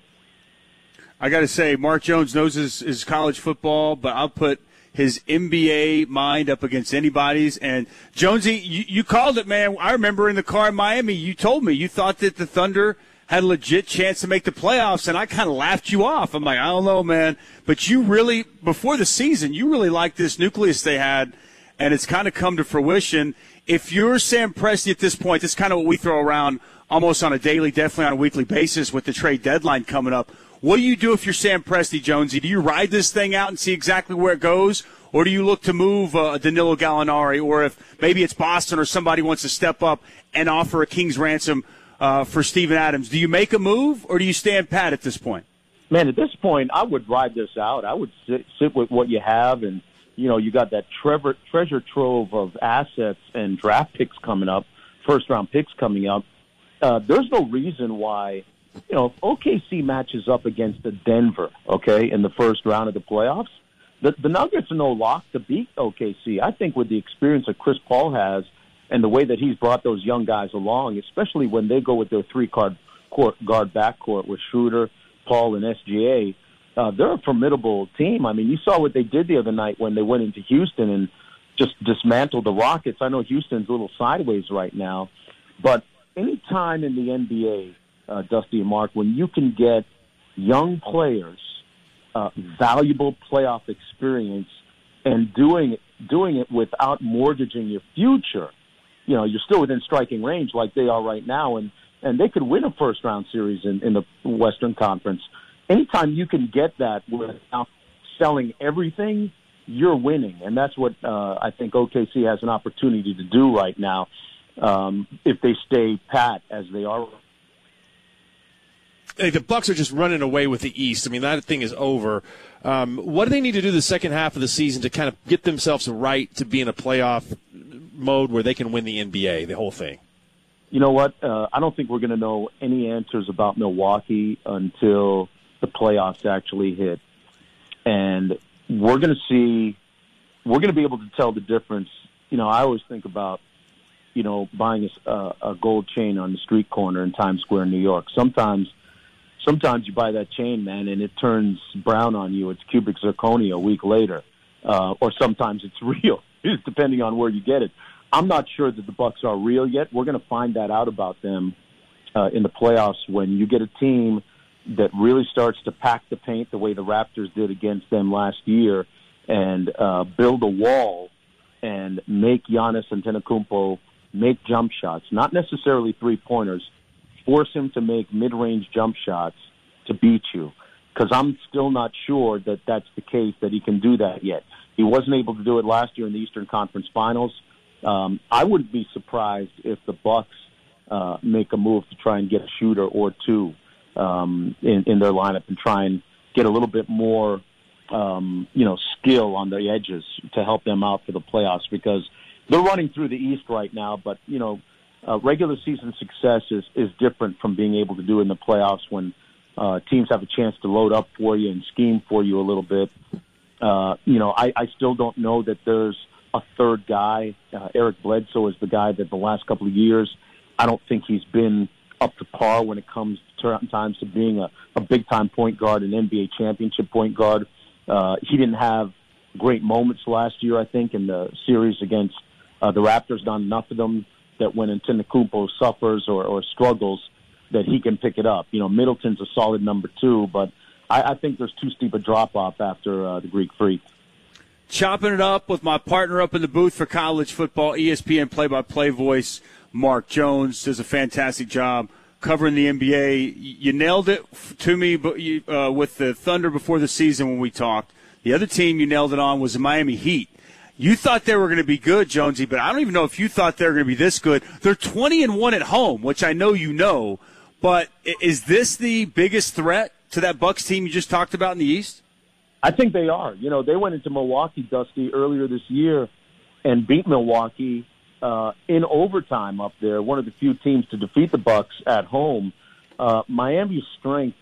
I got to say, Mark Jones knows his, his college football, but I'll put his N B A mind up against anybody's. And, Jonesy, you, you called it, man. I remember in the car in Miami, you told me you thought that the Thunder had a legit chance to make the playoffs, and I kind of laughed you off. I'm like, I don't know, man. But you really, before the season, you really liked this nucleus they had, and it's kind of come to fruition. If you're Sam Presti at this point, that's kind of what we throw around almost on a daily, definitely on a weekly basis with the trade deadline coming up. What do you do if you're Sam Presti, Jonesy? Do you ride this thing out and see exactly where it goes, or do you look to move uh, Danilo Gallinari, or if maybe it's Boston or somebody wants to step up and offer a king's ransom uh, for Steven Adams? Do you make a move, or do you stand pat at this point? Man, at this point, I would ride this out. I would sit, sit with what you have, and, you know, you got that treasure, treasure trove of assets and draft picks coming up, first-round picks coming up. Uh, there's no reason why, you know, if O K C matches up against the Denver, okay, in the first round of the playoffs, the, the Nuggets are no lock to beat O K C. I think with the experience that Chris Paul has and the way that he's brought those young guys along, especially when they go with their three-guard court, guard backcourt with Schroeder, Paul, and S G A, uh, they're a formidable team. I mean, you saw what they did the other night when they went into Houston and just dismantled the Rockets. I know Houston's a little sideways right now, but any time in the N B A, uh, Dusty and Mark, when you can get young players, uh, valuable playoff experience, and doing it, doing it without mortgaging your future, you know, you're still within striking range like they are right now, and, and they could win a first-round series in, in the Western Conference. Anytime you can get that without selling everything, you're winning, and that's what uh, I think O K C has an opportunity to do right now um, if they stay pat as they are. Hey, the Bucks are just running away with the East. I mean, that thing is over. Um, what do they need to do the second half of the season to kind of get themselves right to be in a playoff mode where they can win the N B A, the whole thing? You know what? Uh, I don't think we're going to know any answers about Milwaukee until the playoffs actually hit. And we're going to see, we're going to be able to tell the difference. You know, I always think about, you know, buying a, a gold chain on the street corner in Times Square, New York. Sometimes, sometimes you buy that chain, man, and it turns brown on you. It's cubic zirconia a week later. Uh, or sometimes it's real, depending on where you get it. I'm not sure that the Bucks are real yet. We're going to find that out about them uh, in the playoffs when you get a team that really starts to pack the paint the way the Raptors did against them last year and uh, build a wall and make Giannis Antetokounmpo make jump shots, not necessarily three-pointers, force him to make mid-range jump shots to beat you. Because I'm still not sure that that's the case, that he can do that yet. He wasn't able to do it last year in the Eastern Conference Finals. Um, I wouldn't be surprised if the Bucks uh, make a move to try and get a shooter or two um, in, in their lineup and try and get a little bit more, um, you know, skill on the edges to help them out for the playoffs, because they're running through the East right now. But, you know, uh, regular season success is, is different from being able to do it in the playoffs when uh, teams have a chance to load up for you and scheme for you a little bit. Uh, you know, I, I still don't know that there's a third guy. Uh, Eric Bledsoe is the guy that the last couple of years, I don't think he's been up to par when it comes to times to being a, a big-time point guard, an N B A championship point guard. Uh, he didn't have great moments last year, I think, in the series against uh, the Raptors. Not enough of them that when Antetokounmpo suffers or, or struggles, that he can pick it up. You know, Middleton's a solid number two, but I, I think there's too steep a drop-off after uh, the Greek Freak. Chopping it up with my partner up in the booth for college football, E S P N play-by-play voice, Mark Jones, does a fantastic job covering the N B A. You nailed it to me uh, with the Thunder before the season when we talked. The other team you nailed it on was the Miami Heat. You thought they were going to be good, Jonesy, but I don't even know if you thought they were going to be this good. They're twenty and one at home, which I know you know, but is this the biggest threat to that Bucks team you just talked about in the East? I think they are. You know, they went into Milwaukee, Dusty, earlier this year and beat Milwaukee uh, in overtime up there, one of the few teams to defeat the Bucks at home. Uh, Miami's strength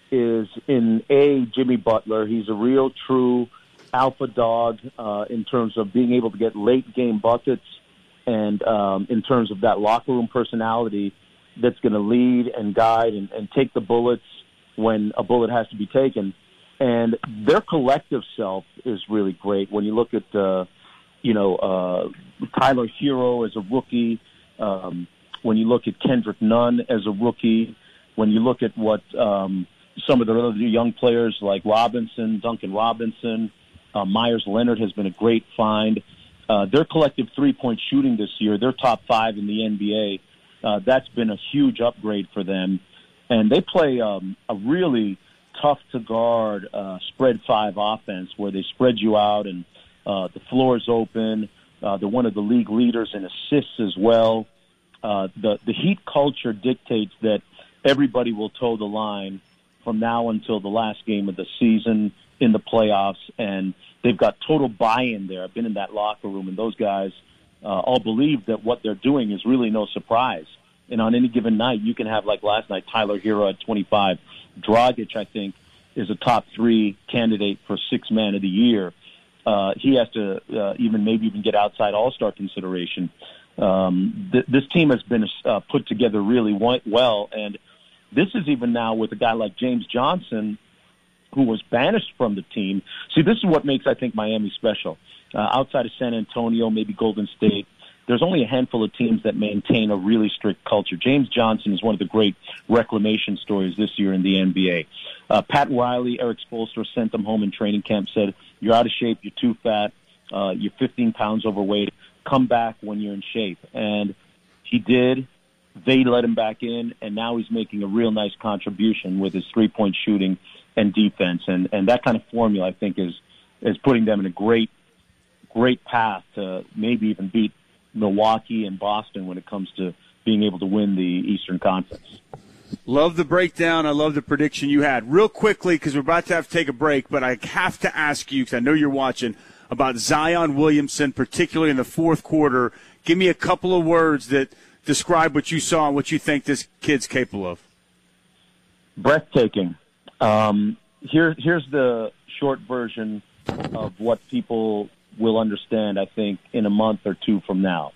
is in, A, Jimmy Butler. He's a real, true alpha dog uh, in terms of being able to get late-game buckets and um, in terms of that locker room personality that's going to lead and guide and, and take the bullets when a bullet has to be taken. And their collective self is really great. When you look at, uh, you know, uh, Tyler Hero as a rookie, um, when you look at Kendrick Nunn as a rookie, when you look at what um, some of the other young players like Robinson, Duncan Robinson, uh, Myers Leonard has been a great find. Uh, their collective three-point shooting this year, they're top five in the N B A. Uh, that's been a huge upgrade for them. And they play um, a really tough-to-guard uh, spread five offense where they spread you out and uh, the floor is open. Uh, they're one of the league leaders in assists as well. Uh, the, the Heat culture dictates that everybody will toe the line from now until the last game of the season in the playoffs, and they've got total buy-in there. I've been in that locker room, and those guys uh, all believe that what they're doing is really no surprise. And on any given night, you can have, like last night, Tyler Hero at twenty-five. Dragic, I think, is a top three candidate for sixth man of the year. Uh, he has to uh, even maybe even get outside all-star consideration. Um, th- this team has been uh, put together really well, and this is even now with a guy like James Johnson, who was banished from the team. See, this is what makes, I think, Miami special. Uh, outside of San Antonio, maybe Golden State, there's only a handful of teams that maintain a really strict culture. James Johnson is one of the great reclamation stories this year in the N B A. Uh, Pat Riley, Eric Spoelstra sent them home in training camp, said, you're out of shape, you're too fat, uh, you're fifteen pounds overweight, come back when you're in shape. And he did. They let him back in, and now he's making a real nice contribution with his three-point shooting and defense. And, and that kind of formula, I think, is is putting them in a great, great path to maybe even beat Milwaukee and Boston when it comes to being able to win the Eastern Conference. Love the breakdown. I love the prediction you had. Real quickly, because we're about to have to take a break, but I have to ask you, because I know you're watching, about Zion Williamson, particularly in the fourth quarter. Give me a couple of words that describe what you saw and what you think this kid's capable of. Breathtaking. Um, here, here's the short version of what people will understand, I think, in a month or two from now.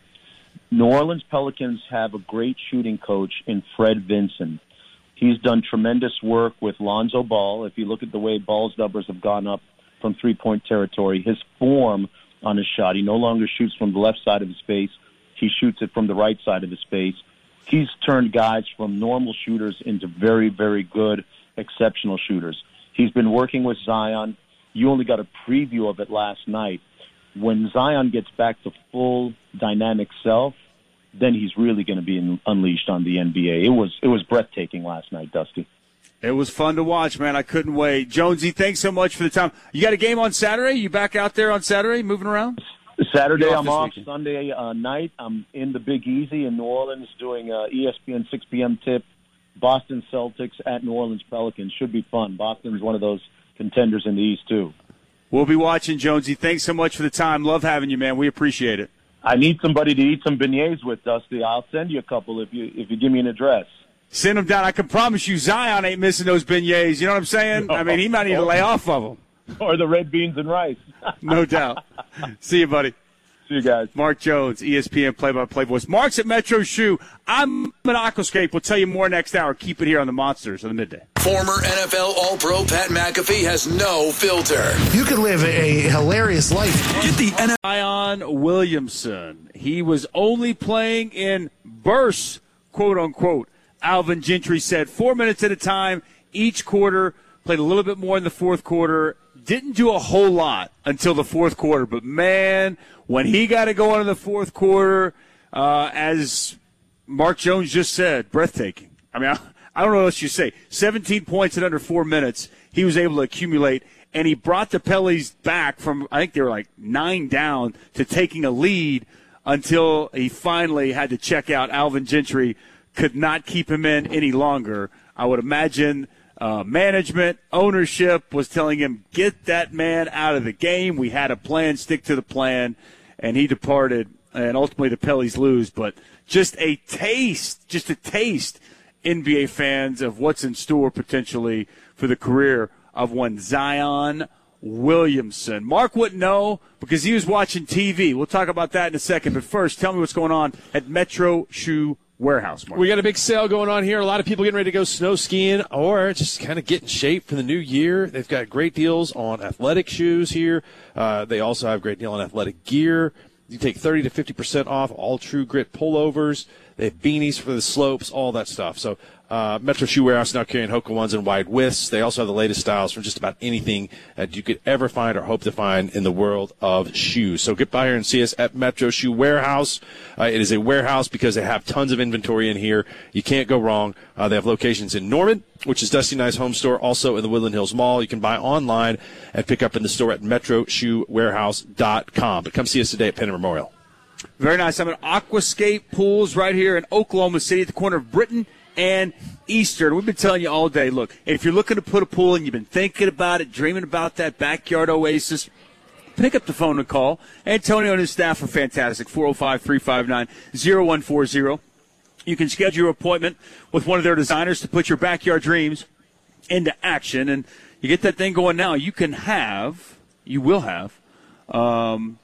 New Orleans Pelicans have a great shooting coach in Fred Vinson. He's done tremendous work with Lonzo Ball. If you look at the way Ball's numbers have gone up from three-point territory, his form on his shot, he no longer shoots from the left side of his face. He shoots it from the right side of his face. He's turned guys from normal shooters into very, very good, exceptional shooters. He's been working with Zion. You only got a preview of it last night. When Zion gets back to full dynamic self, then he's really going to be in, unleashed on the N B A. It was it was breathtaking last night, Dusty. It was fun to watch, man. I couldn't wait. Jonesy, thanks so much for the time. You got a game on Saturday? You back out there on Saturday, moving around? Saturday You're I'm off off. weekend. Sunday uh, night I'm in the Big Easy in New Orleans doing uh, E S P N six p.m. tip. Boston Celtics at New Orleans Pelicans. Should be fun. Boston's one of those contenders in the East, too. We'll be watching, Jonesy. Thanks so much for the time. Love having you, man. We appreciate it. I need somebody to eat some beignets with, Dusty. I'll send you a couple if you if you give me an address. Send them down. I can promise you Zion ain't missing those beignets. You know what I'm saying? I mean, he might need to lay off of them. Or the red beans and rice. No doubt. See you, buddy. See you guys. Mark Jones, E S P N play-by-play voice. Mark's at Metro Shoe. I'm at Aquascape. We'll tell you more next hour. Keep it here on the Monsters of the Midday. Former N F L All-Pro Pat McAfee has no filter. You can live a hilarious life. Get the N F L. Zion Williamson. He was only playing in bursts, quote-unquote. Alvin Gentry said four minutes at a time each quarter, played a little bit more in the fourth quarter. Didn't do a whole lot until the fourth quarter. But, man, when he got to go into the fourth quarter, uh, as Mark Jones just said, breathtaking. I mean, I, I don't know what else you say. seventeen points in under four minutes he was able to accumulate, and he brought the Pellies back from, I think they were like nine down, to taking a lead until he finally had to check out. Alvin Gentry could not keep him in any longer. I would imagine uh, management, ownership was telling him, get that man out of the game. We had a plan, stick to the plan, and he departed, and ultimately the Pellies lose. But just a taste, just a taste, N B A fans, of what's in store potentially for the career of one Zion Williamson. Mark wouldn't know because he was watching T V. We'll talk about that in a second. But first, tell me what's going on at Metro Shoe Warehouse, Mark. We got a big sale going on here. A lot of people getting ready to go snow skiing or just kind of get in shape for the new year. They've got great deals on athletic shoes here. Uh, they also have a great deal on athletic gear. You take thirty to fifty percent off all True Grit pullovers. They have beanies for the slopes, all that stuff. So uh, Metro Shoe Warehouse now carrying Hoka ones in wide widths. They also have the latest styles from just about anything that you could ever find or hope to find in the world of shoes. So get by here and see us at Metro Shoe Warehouse. Uh, it is a warehouse because they have tons of inventory in here. You can't go wrong. Uh, they have locations in Norman, which is Dusty and I's home store, also in the Woodland Hills Mall. You can buy online and pick up in the store at metro shoe warehouse dot com. But come see us today at Penn Memorial. Very nice. I'm at Aquascape Pools right here in Oklahoma City at the corner of Britton and Eastern. We've been telling you all day, look, if you're looking to put a pool and you've been thinking about it, dreaming about that backyard oasis, pick up the phone and call. Antonio and his staff are fantastic. four oh five, three five nine, oh one four oh. You can schedule your appointment with one of their designers to put your backyard dreams into action. And you get that thing going now. You can have, you will have, um,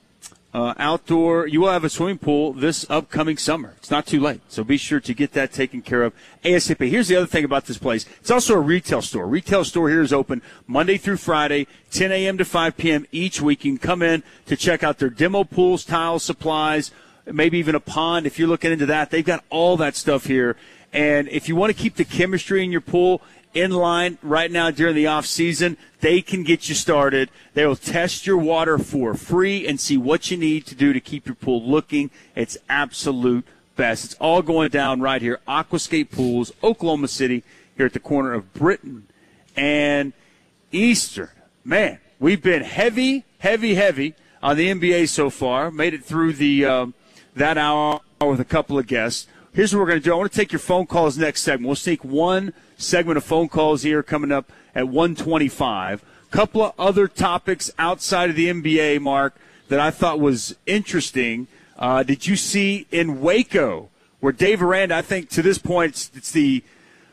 uh, outdoor. You will have a swimming pool this upcoming summer. It's not too late, so be sure to get that taken care of ASAP. Here's the other thing about this place. It's also a retail store. Retail store here is open Monday through Friday, ten a.m. to five p.m. each week. You can come in to check out their demo pools, tiles, supplies, maybe even a pond. If you're looking into that, they've got all that stuff here. And if you want to keep the chemistry in your pool in line right now during the off season, they can get you started. They will test your water for free and see what you need to do to keep your pool looking its absolute best. It's all going down right here. Aquascape Pools, Oklahoma City, here at the corner of Britton and Eastern. Man, we've been heavy, heavy, heavy on the N B A so far. Made it through the um, that hour with a couple of guests. Here's what we're going to do. I want to take your phone calls next segment. We'll sneak one segment of phone calls here coming up at one twenty-five. Couple of other topics outside of the N B A, Mark, that I thought was interesting. Uh, did you see in Waco where Dave Aranda, I think to this point, it's, it's the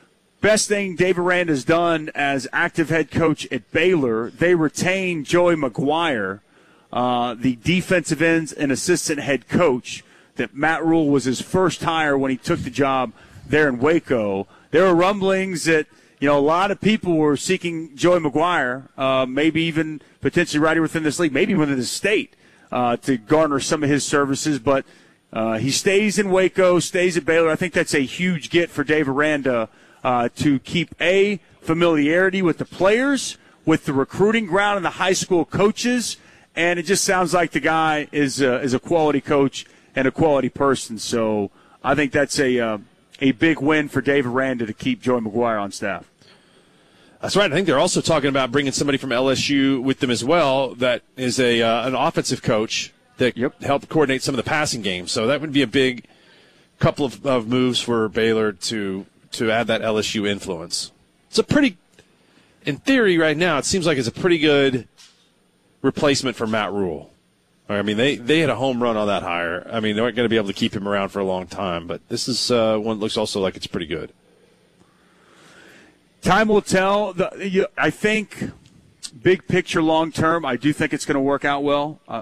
best thing Dave Aranda has done as active head coach at Baylor. They retained Joey McGuire, uh, the defensive ends and assistant head coach, that Matt Rule was his first hire when he took the job there in Waco. There were rumblings that, you know, a lot of people were seeking Joey McGuire, uh, maybe even potentially right here within this league, maybe within the state, uh, to garner some of his services. But uh, he stays in Waco, stays at Baylor. I think that's a huge get for Dave Aranda uh, to keep, A, familiarity with the players, with the recruiting ground and the high school coaches. And it just sounds like the guy is, uh, is a quality coach and a quality person. So I think that's a uh, a big win for Dave Aranda to keep Joey McGuire on staff. That's right. I think they're also talking about bringing somebody from L S U with them as well that is a uh, an offensive coach that yep. helped coordinate some of the passing games. So that would be a big couple of, of moves for Baylor to to add that L S U influence. It's a pretty, in theory right now, it seems like it's a pretty good replacement for Matt Rule. I mean, they, they had a home run on that hire. I mean, they weren't going to be able to keep him around for a long time, but this is uh, one that looks also like it's pretty good. Time will tell. The, you, I think big picture, long term, I do think it's going to work out well. Uh,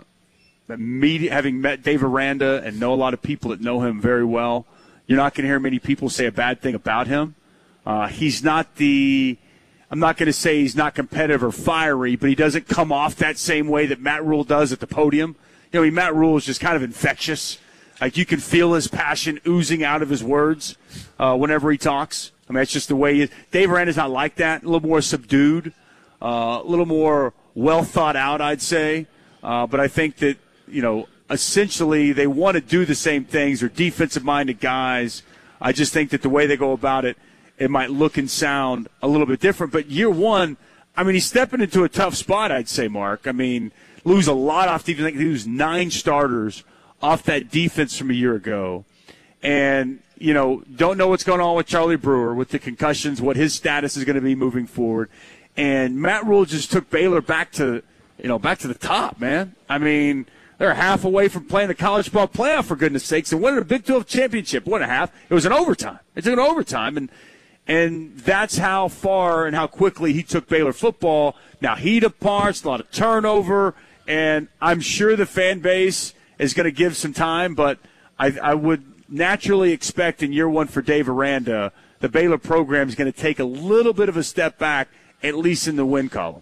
me, having met Dave Aranda and know a lot of people that know him very well, you're not going to hear many people say a bad thing about him. Uh, he's not the – I'm not going to say he's not competitive or fiery, but he doesn't come off that same way that Matt Rule does at the podium. You know, I mean, Matt Rule is just kind of infectious. Like, you can feel his passion oozing out of his words uh, whenever he talks. I mean, that's just the way he is. Dave Aranda's not like that. A little more subdued, uh, a little more well thought out, I'd say. Uh, but I think that, you know, essentially they want to do the same things. They're defensive-minded guys. I just think that the way they go about it, it might look and sound a little bit different. But year one, I mean, he's stepping into a tough spot, I'd say, Mark. I mean, lose a lot off defense. He lose nine starters off that defense from a year ago. And, you know, don't know what's going on with Charlie Brewer, with the concussions, what his status is going to be moving forward. And Matt Rule just took Baylor back to, you know, back to the top, man. I mean, they're half away from playing the college ball playoff, for goodness sakes, and winning a Big twelve championship. One and a half. It was an overtime. It took an overtime, and and that's how far and how quickly he took Baylor football. Now, he departs, a lot of turnover, and I'm sure the fan base is going to give some time, but I, I would naturally expect in year one for Dave Aranda, the Baylor program is going to take a little bit of a step back, at least in the win column.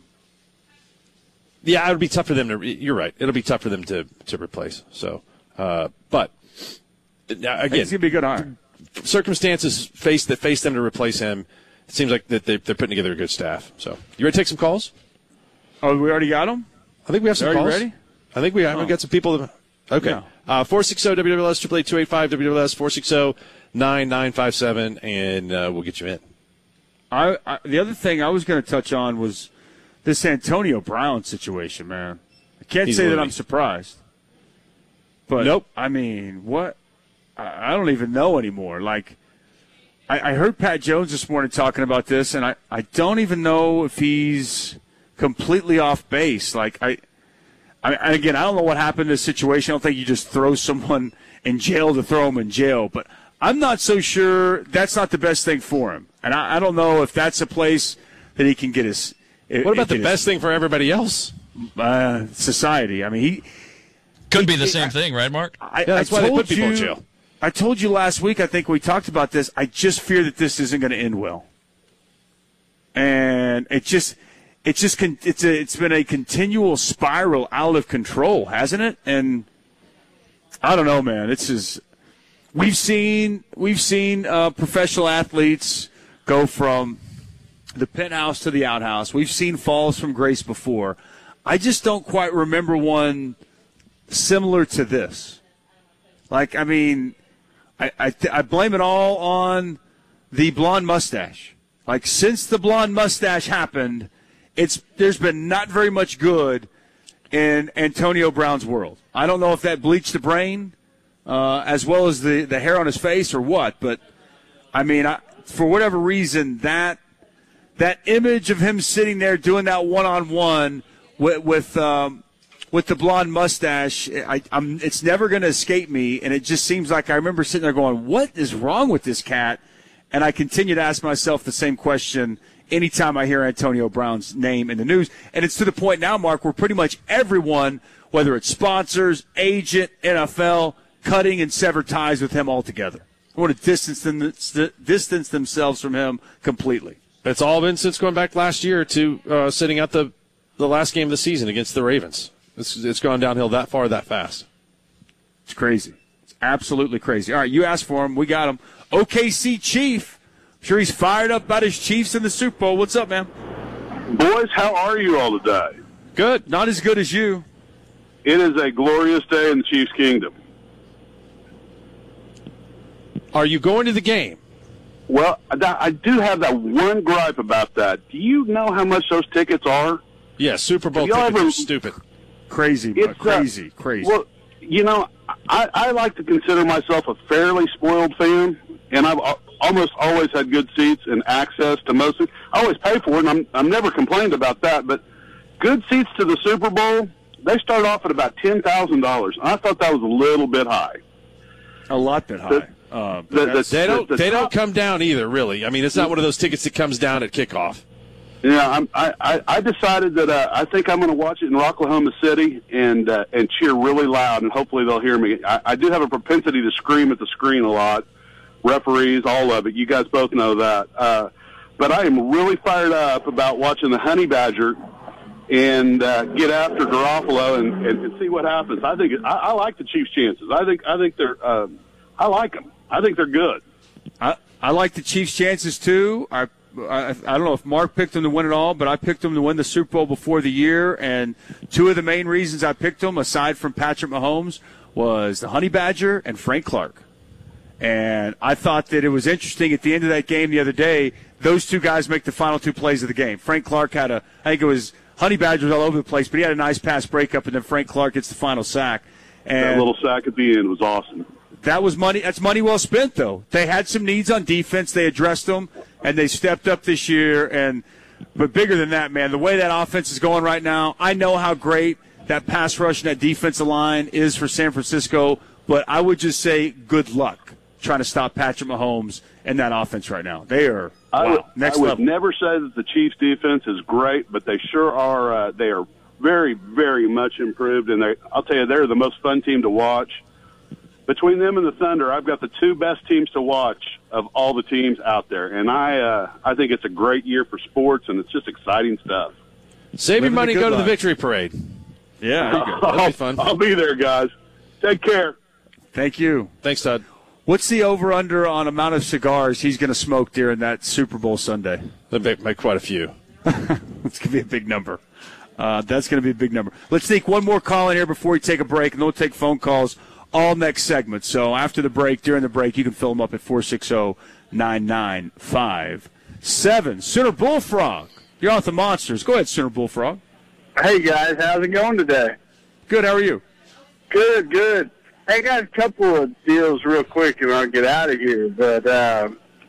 Yeah, it would be tough for them to. You're right. It'll be tough for them to to replace. So, uh, but again, it's gonna be a good hire. Circumstances face that face them to replace him. It seems like that they're, they're putting together a good staff. So, you ready to take some calls? Oh, we already got them. I think we have some Are calls. You ready? I think we have. Oh. We've got some people. That, okay. Yeah. Uh, four six zero W W L S triple eight two eight five W W L S four six zero nine nine five seven, and uh, we'll get you in. I, I the other thing I was going to touch on was this Antonio Brown situation, man. I can't He's say loony. that I'm surprised. But, nope. I mean, what? I, I don't even know anymore. Like, I, I heard Pat Jones this morning talking about this, and I, I don't even know if he's completely off base. Like, I, I, and again, I don't know what happened in this situation. I don't think you just throw someone in jail to throw him in jail. But I'm not so sure that's not the best thing for him. And I, I don't know if that's a place that he can get his – What about the best thing for everybody else? Uh, society. I mean, he Could be the same thing, right, Mark? I, Yeah, that's I why they told put people you, in jail. I told you last week, I think we talked about this, I just fear that this isn't going to end well. And it just it just con- it's a, it's been a continual spiral out of control, hasn't it? And I don't know, man. It's just we've seen we've seen uh, professional athletes go from the penthouse to the outhouse. We've seen falls from grace before. I just don't quite remember one similar to this. Like, I mean, I I, th- I blame it all on the blonde mustache. Like, since the blonde mustache happened, it's there's been not very much good in Antonio Brown's world. I don't know if that bleached the brain uh, as well as the, the hair on his face or what, but, I mean, I, for whatever reason, that that image of him sitting there doing that one-on-one with with, um, with the blonde mustache, I, I'm, it's never going to escape me, and it just seems like I remember sitting there going, what is wrong with this cat? And I continue to ask myself the same question anytime I hear Antonio Brown's name in the news. And it's to the point now, Mark, where pretty much everyone, whether it's sponsors, agent, N F L, cutting and sever ties with him altogether. I want to distance, them, distance themselves from him completely. It's all been since going back last year to uh, sitting out the, the last game of the season against the Ravens. It's, it's gone downhill that far that fast. It's crazy. It's absolutely crazy. All right, you asked for him. We got him. O K C Chief. I'm sure he's fired up about his Chiefs in the Super Bowl. What's up, man? Boys, how are you all today? Good. Not as good as you. It is a glorious day in the Chiefs' kingdom. Are you going to the game? Well, I do have that one gripe about that. Do you know how much those tickets are? Yeah, Super Bowl tickets ever, are stupid. Crazy, bro. It's, crazy, uh, crazy. Well, you know, I, I like to consider myself a fairly spoiled fan, and I've almost always had good seats and access to most of it. I always pay for it, and I'm, I'm never complained about that, but good seats to the Super Bowl, they start off at about ten thousand dollars. I thought that was a little bit high. A lot bit high. The, uh, the, the, they don't the, the they top, don't come down either, really. I mean, it's not one of those tickets that comes down at kickoff. Yeah, I'm, I, I I decided that uh, I think I'm going to watch it in Rocklahoma City and uh, and cheer really loud, and hopefully they'll hear me. I, I do have a propensity to scream at the screen a lot. Referees, all of it. You guys both know that. Uh, but I am really fired up about watching the Honey Badger and uh, get after Garoppolo and, and, and see what happens. I think I, I like the Chiefs' chances. I think I think they're uh, I like them. I think they're good. I I like the Chiefs' chances too. I. I, I don't know if Mark picked them to win it all, but I picked them to win the Super Bowl before the year. And two of the main reasons I picked them, aside from Patrick Mahomes, was the Honey Badger and Frank Clark. And I thought that it was interesting at the end of that game the other day, those two guys make the final two plays of the game. Frank Clark had a, I think it was Honey Badger was all over the place, but he had a nice pass breakup, and then Frank Clark gets the final sack. And that little sack at the end was awesome. That was money. That's money well spent, though. They had some needs on defense. They addressed them, and they stepped up this year. And but bigger than that, man, the way that offense is going right now, I know how great that pass rush and that defensive line is for San Francisco, but I would just say good luck trying to stop Patrick Mahomes and that offense right now. They are I wow, would, next I would level. never say that the Chiefs' defense is great, but they sure are. Uh, they are very, very much improved, and they, I'll tell you, they're the most fun team to watch. Between them and the Thunder, I've got the two best teams to watch of all the teams out there, and I uh, I think it's a great year for sports, and it's just exciting stuff. Save your Living money, the go good to the life. victory parade. Yeah, there you go. That'll be fun. I'll be there, guys. Take care. Thank you. Thanks, Todd. What's the over-under on amount of cigars he's going to smoke during that Super Bowl Sunday? That'd make, make quite a few. It's going to be a big number. Uh, that's going to be a big number. Let's take one more call in here before we take a break, and then we'll take phone calls all next segment. So after the break, during the break, you can fill them up at four six zero, nine nine five seven. Sooner Bullfrog, you're on with the Monsters. Go ahead, Sooner Bullfrog. Hey, guys. How's it going today? Good. How are you? Good, good. Hey, guys, a couple of deals real quick, and I'll get out of here. But, uh,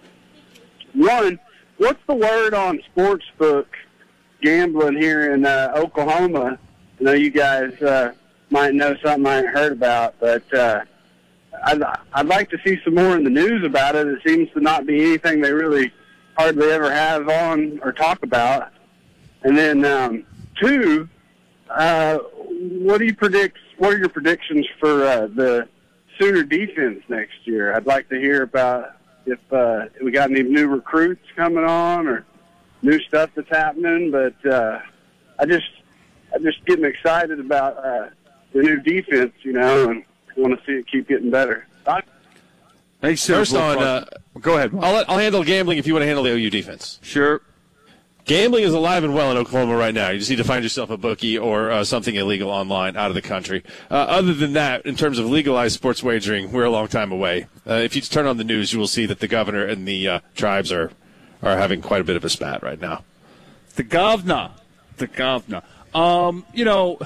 one, what's the word on sportsbook gambling here in uh, Oklahoma? I know you guys uh, might know something I ain't heard about, but uh, I'd, I'd like to see some more in the news about it. It seems to not be anything they really hardly ever have on or talk about. And then, um, two, uh, what do you predict? What are your predictions for uh, the Sooner defense next year? I'd like to hear about if uh, we got any new recruits coming on or new stuff that's happening. But uh, I just, I'm just getting excited about uh, the new defense, you know, and want to see it keep getting better. I- Thanks, sir. First on, uh, go ahead. I'll, let, I'll handle gambling if you want to handle the O U defense. Sure. Gambling is alive and well in Oklahoma right now. You just need to find yourself a bookie or uh, something illegal online out of the country. Uh, other than that, in terms of legalized sports wagering, we're a long time away. Uh, if you turn on the news, you will see that the governor and the uh, tribes are, are having quite a bit of a spat right now. The governor. The governor. Um, you know,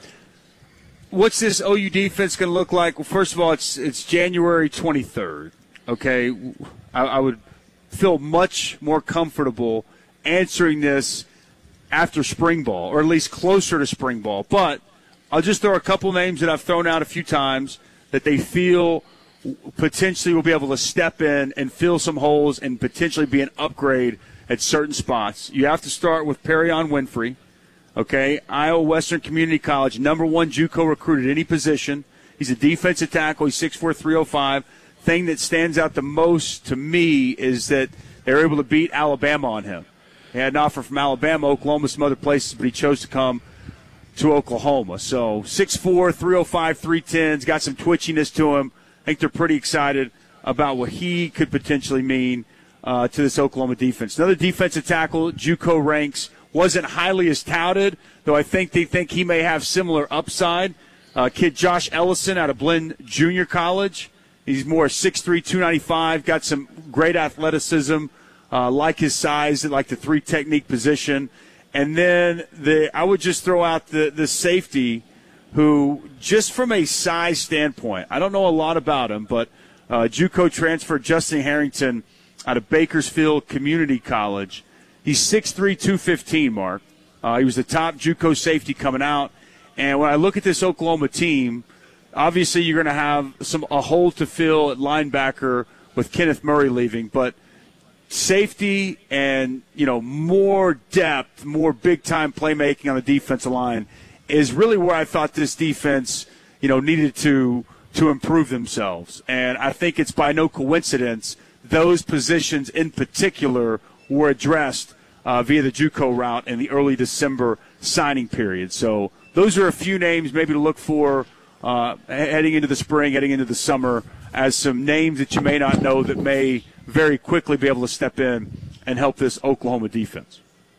what's this O U defense going to look like? Well, first of all, it's it's January twenty-third. Okay, I, I would feel much more comfortable answering this after spring ball, or at least closer to spring ball. But I'll just throw a couple names that I've thrown out a few times that they feel potentially will be able to step in and fill some holes and potentially be an upgrade at certain spots. You have to start with Perion Winfrey. Okay, Iowa Western Community College, number one JUCO recruit at any position. He's a defensive tackle. He's six four, three oh five. Thing that stands out the most to me is that they were able to beat Alabama on him. He had an offer from Alabama, Oklahoma, some other places, but he chose to come to Oklahoma. So six four, three oh five, three ten. He's got some twitchiness to him. I think they're pretty excited about what he could potentially mean uh, to this Oklahoma defense. Another defensive tackle, JUCO ranks, wasn't highly as touted, though I think they think he may have similar upside. Uh, kid Josh Ellison out of Blinn Junior College. He's more six three, two ninety-five, got some great athleticism, uh, like his size, like the three technique position. And then the I would just throw out the, the safety who, just from a size standpoint, I don't know a lot about him, but uh, JUCO transfer Justin Harrington out of Bakersfield Community College. He's six three, two fifteen, Mark. Uh, he was the top JUCO safety coming out. And when I look at this Oklahoma team, obviously you're going to have some a hole to fill at linebacker with Kenneth Murray leaving, but safety and, you know, more depth, more big-time playmaking on the defensive line is really where I thought this defense, you know, needed to to improve themselves. And I think it's by no coincidence those positions in particular were addressed uh, via the JUCO route in the early December signing period. So those are a few names maybe to look for uh, heading into the spring, heading into the summer, as some names that you may not know that may very quickly be able to step in and help this Oklahoma defense.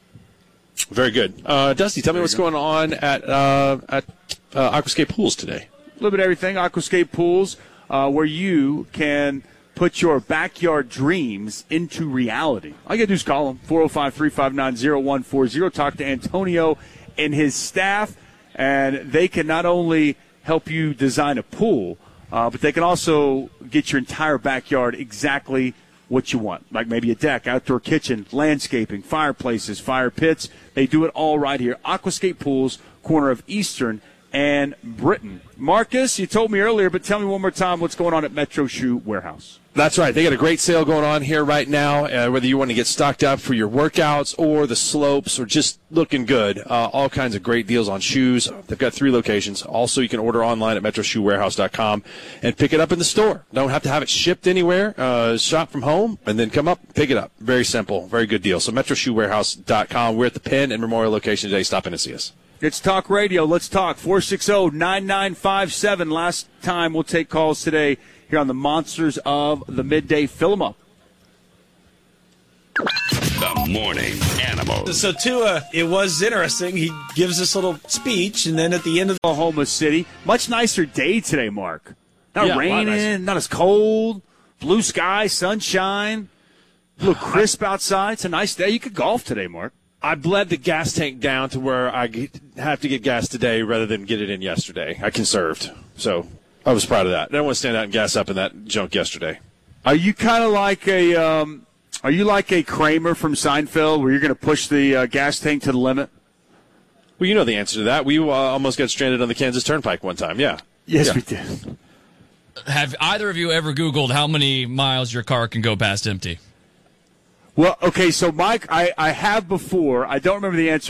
Very good. Uh, Dusty, tell me what's going on at uh, at uh, Aquascape Pools today. A little bit of everything. Aquascape Pools, uh, where you can put your backyard dreams into reality. All you got to do is call them, four oh five, three five nine, oh one four oh. Talk to Antonio and his staff, and they can not only help you design a pool, uh, but they can also get your entire backyard exactly what you want, like maybe a deck, outdoor kitchen, landscaping, fireplaces, fire pits. They do it all right here. Aquascape Pools, corner of Eastern and Britain. Marcus, you told me earlier, but tell me one more time what's going on at Metro Shoe Warehouse. That's right. They got a great sale going on here right now, uh, whether you want to get stocked up for your workouts or the slopes or just looking good. Uh, all kinds of great deals on shoes. They've got three locations. Also, you can order online at metro shoe warehouse dot com and pick it up in the store. Don't have to have it shipped anywhere. Uh, shop from home and then come up, pick it up. Very simple. Very good deal. So metro shoe warehouse dot com. We're at the Penn and Memorial location today. Stop in and see us. It's Talk Radio. Let's talk. four six zero, nine nine five seven. Last time we'll take calls today here on the Monsters of the Midday. Fill 'em up. The Morning Animal. So Tua, it was interesting. He gives this little speech, and then at the end of Oklahoma City, much nicer day today, Mark. Not Yeah, a lot raining, nicer. not as cold, blue sky, sunshine, a little crisp outside. It's a nice day. You could golf today, Mark. I bled the gas tank down to where I get, have to get gas today rather than get it in yesterday. I conserved. So I was proud of that. I didn't want to stand out and gas up in that junk yesterday. Are you kind of like a um, are you like a Kramer from Seinfeld where you're going to push the uh, gas tank to the limit? Well, you know the answer to that. We uh, almost got stranded on the Kansas Turnpike one time, yeah. Yes, yeah. we did. Have either of you ever Googled how many miles your car can go past empty? Well, okay, so Mike, I, I have before. I don't remember the answer.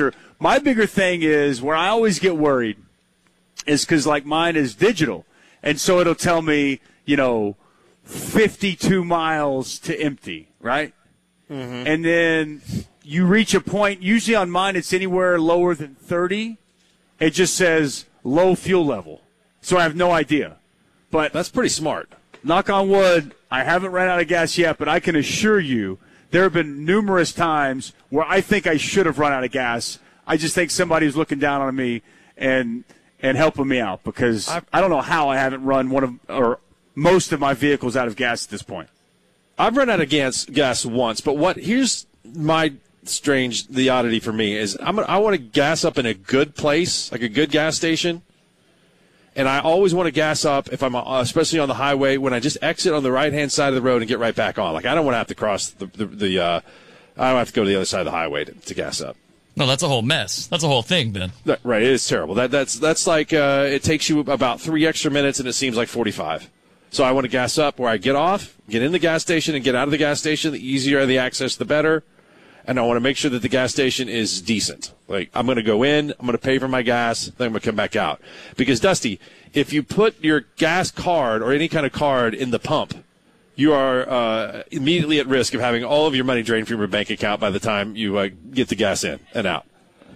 My bigger thing is where I always get worried is because, like, mine is digital. And so it'll tell me, you know, fifty-two miles to empty, right? Mm-hmm. And then you reach a point, usually on mine it's anywhere lower than thirty. It just says low fuel level. So I have no idea. But that's pretty smart. Knock on wood, I haven't run out of gas yet, but I can assure you there have been numerous times where I think I should have run out of gas. I just think somebody's looking down on me and and helping me out because I've, I don't know how I haven't run one of or most of my vehicles out of gas at this point. I've run out of gas gas once, but what here's my strange the oddity for me is I'm I want to gas up in a good place, like a good gas station. And I always want to gas up if I'm, uh, especially on the highway, when I just exit on the right-hand side of the road and get right back on. Like, I don't want to have to cross the, the, the uh, I don't have to go to the other side of the highway to, to gas up. No, that's a whole mess. That's a whole thing, then. That, right, it is terrible. That That's that's like, uh, it takes you about three extra minutes, and it seems like forty-five. So I want to gas up where I get off, get in the gas station, and get out of the gas station. The easier the access, the better. And I want to make sure that the gas station is decent. Like, I'm going to go in, I'm going to pay for my gas, then I'm going to come back out. Because, Dusty, if you put your gas card or any kind of card in the pump, you are uh, immediately at risk of having all of your money drained from your bank account by the time you uh, get the gas in and out.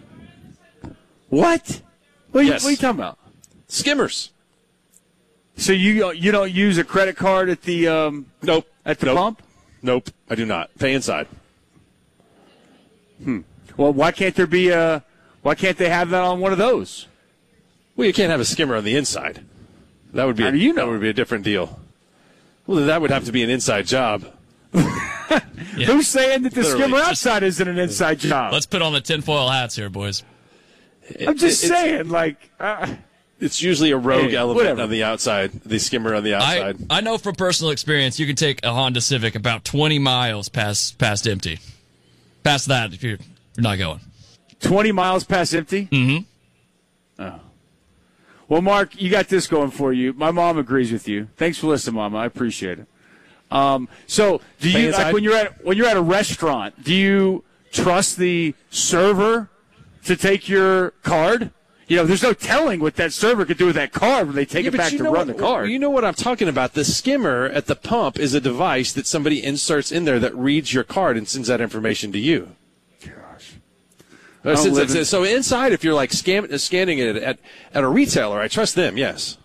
What? What are, you, yes. what are you talking about? Skimmers. So you you don't use a credit card at the um, nope at the nope. pump? Nope, I do not. Pay inside. Hmm. Well, why can't there be a? Why can't they have that on one of those? Well, you can't have a skimmer on the inside. That would be. How a, do you know? That would be a different deal. Well, then that would have to be an inside job. Yeah. Who's saying that the Literally. skimmer outside isn't an inside job? Let's put on the tinfoil hats here, boys. I'm just it, saying, like. Uh, It's usually a rogue hey, element whatever. on the outside, the skimmer on the outside. I, I know from personal experience, you can take a Honda Civic about twenty miles past past empty. Past that, if you're, you're not going. twenty miles past empty? Mm-hmm. Oh. Well, Mark, you got this going for you. My mom agrees with you. Thanks for listening, Mama. I appreciate it. Um, so, do you like when you're at when you're at a restaurant? Do you trust the server to take your card? You know, there's no telling what that server could do with that card when they take Yeah, it but back you to know run what, the card. You know what I'm talking about. The skimmer at the pump is a device that somebody inserts in there that reads your card and sends that information to you. Gosh. Uh, since live it's- so inside, if you're like scan, scanning it at, at a retailer, I trust them, yes.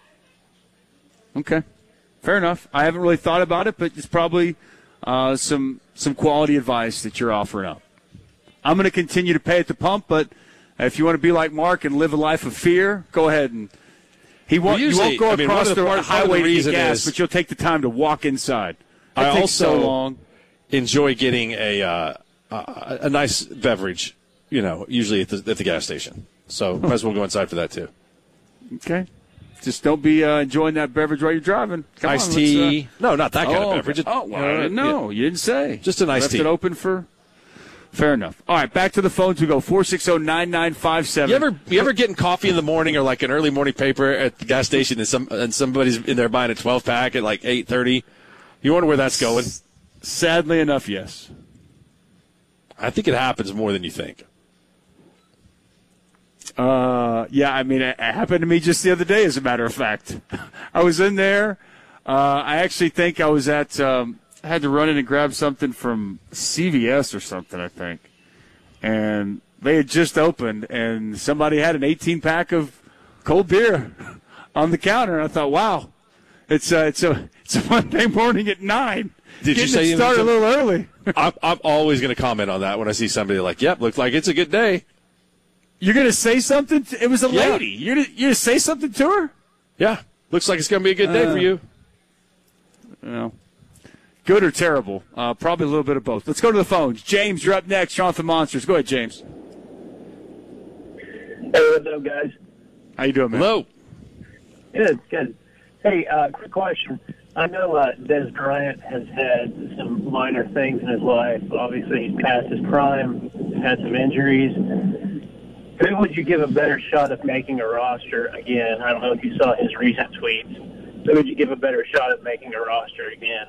Okay. Fair enough. I haven't really thought about it, but it's probably uh, some some quality advice that you're offering up. I'm going to continue to pay at the pump, but if you want to be like Mark and live a life of fear, go ahead and he won't. Well, usually, you won't go I mean, across one of the the, part- part of the highway to get reason gas, is- but you'll take the time to walk inside. That I takes also so long. enjoy getting a uh, a, a nice beverage, you know, usually at the, at the gas station. So might as well go inside for that too. Okay. Just don't be uh, enjoying that beverage while you're driving. Come Iced on, tea. let's, uh, No, not that kind oh, of beverage. Oh, well, I didn't know. You didn't say. Just an iced Left tea. it open for. Fair enough. All right, back to the phones we go. four six zero, nine nine five seven. You ever you ever getting coffee in the morning or like an early morning paper at the gas station and some and somebody's in there buying a twelve pack at like eight thirty? You wonder where that's going? Sadly enough, yes. I think it happens more than you think. Uh, yeah, I mean, it happened to me just the other day, as a matter of fact. I was in there. Uh, I actually think I was at, um, I had to run in and grab something from C V S or something, I think. And they had just opened, and somebody had an eighteen pack of cold beer on the counter. And I thought, wow, it's a, it's a, it's a Monday morning at nine. Did Getting you say it started a little early? I'm, I'm always going to comment on that when I see somebody like, yep, looks like it's a good day. You're going to say something? To, it was a Yeah. lady. You're going you're to say something to her? Yeah, looks like it's going to be a good day Uh, for you. Well, good or terrible? Uh, probably a little bit of both. Let's go to the phones. James, you're up next. Jonathan Monsters. Go ahead, James. Hey, what's up, guys? How you doing, man? Hello. Good, good. Hey, uh, quick question. I know uh, Des Bryant has had some minor things in his life. Obviously, he's past his prime, had some injuries. Who would you give a better shot at making a roster again? I don't know if you saw his recent tweets. Who would you give a better shot at making a roster again?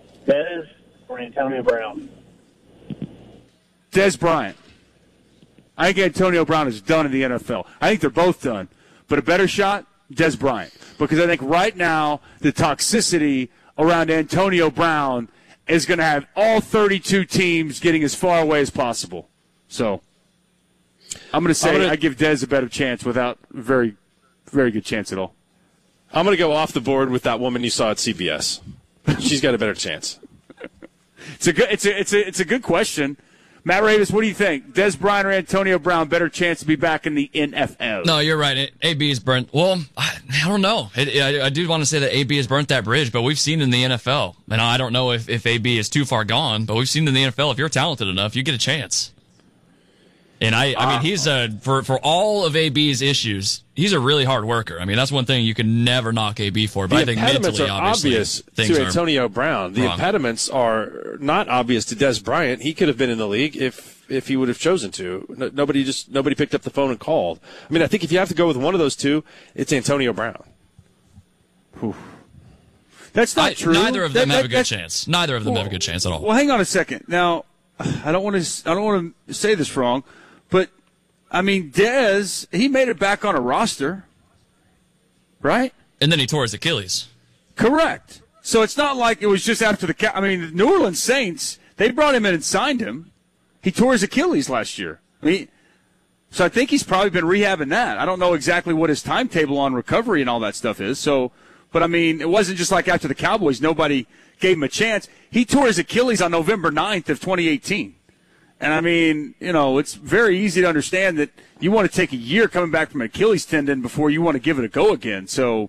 Des or Antonio Brown? Des Bryant. I think Antonio Brown is done in the N F L. I think they're both done. But a better shot, Des Bryant. Because I think right now the toxicity around Antonio Brown is going to have all thirty-two teams getting as far away as possible. So I'm going to say I'm gonna, I give Des a better chance without very, very good chance at all. I'm going to go off the board with that woman you saw at C B S. She's got a better chance. It's a good. It's a. It's a. It's a good question. Matt Ravis, what do you think? Des Bryant or Antonio Brown, better chance to be back in the N F L? No, you're right. A B is burnt. Well, I, I don't know. It, I, I do want to say that A B has burnt that bridge, but we've seen in the N F L. And I don't know if, if A B is too far gone, but we've seen in the N F L, if you're talented enough, you get a chance. And I, I mean, he's a, for, for all of A B's issues, he's a really hard worker. I mean, that's one thing you can never knock A B for. But the I think impediments mentally, are obviously, obvious things to are Antonio Brown. The wrong. impediments are not obvious to Des Bryant. He could have been in the league if if he would have chosen to. No, nobody just nobody picked up the phone and called. I mean, I think if you have to go with one of those two, it's Antonio Brown. Whew. That's not I, true. Neither of them that, have that, a good chance. Neither of them well, have a good chance at all. Well, hang on a second. Now, I don't want to. I don't want to say this wrong, but I mean, Dez, he made it back on a roster, right? And then he tore his Achilles. Correct. So it's not like it was just after the. I mean, the New Orleans Saints, they brought him in and signed him. He tore his Achilles last year. I mean, so I think he's probably been rehabbing that. I don't know exactly what his timetable on recovery and all that stuff is. So, but I mean, it wasn't just like after the Cowboys, nobody gave him a chance. He tore his Achilles on November ninth of twenty eighteen. And I mean, you know, it's very easy to understand that you want to take a year coming back from an Achilles tendon before you want to give it a go again. So,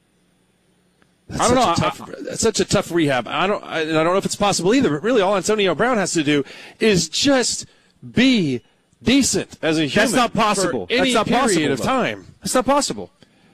That's I don't know. Tough, I, that's such a tough rehab. I don't. I, I don't know if it's possible either. But really, all Antonio Brown has to do is just be decent as a human. That's not possible. For any that's not period possible, of though. time. That's not possible.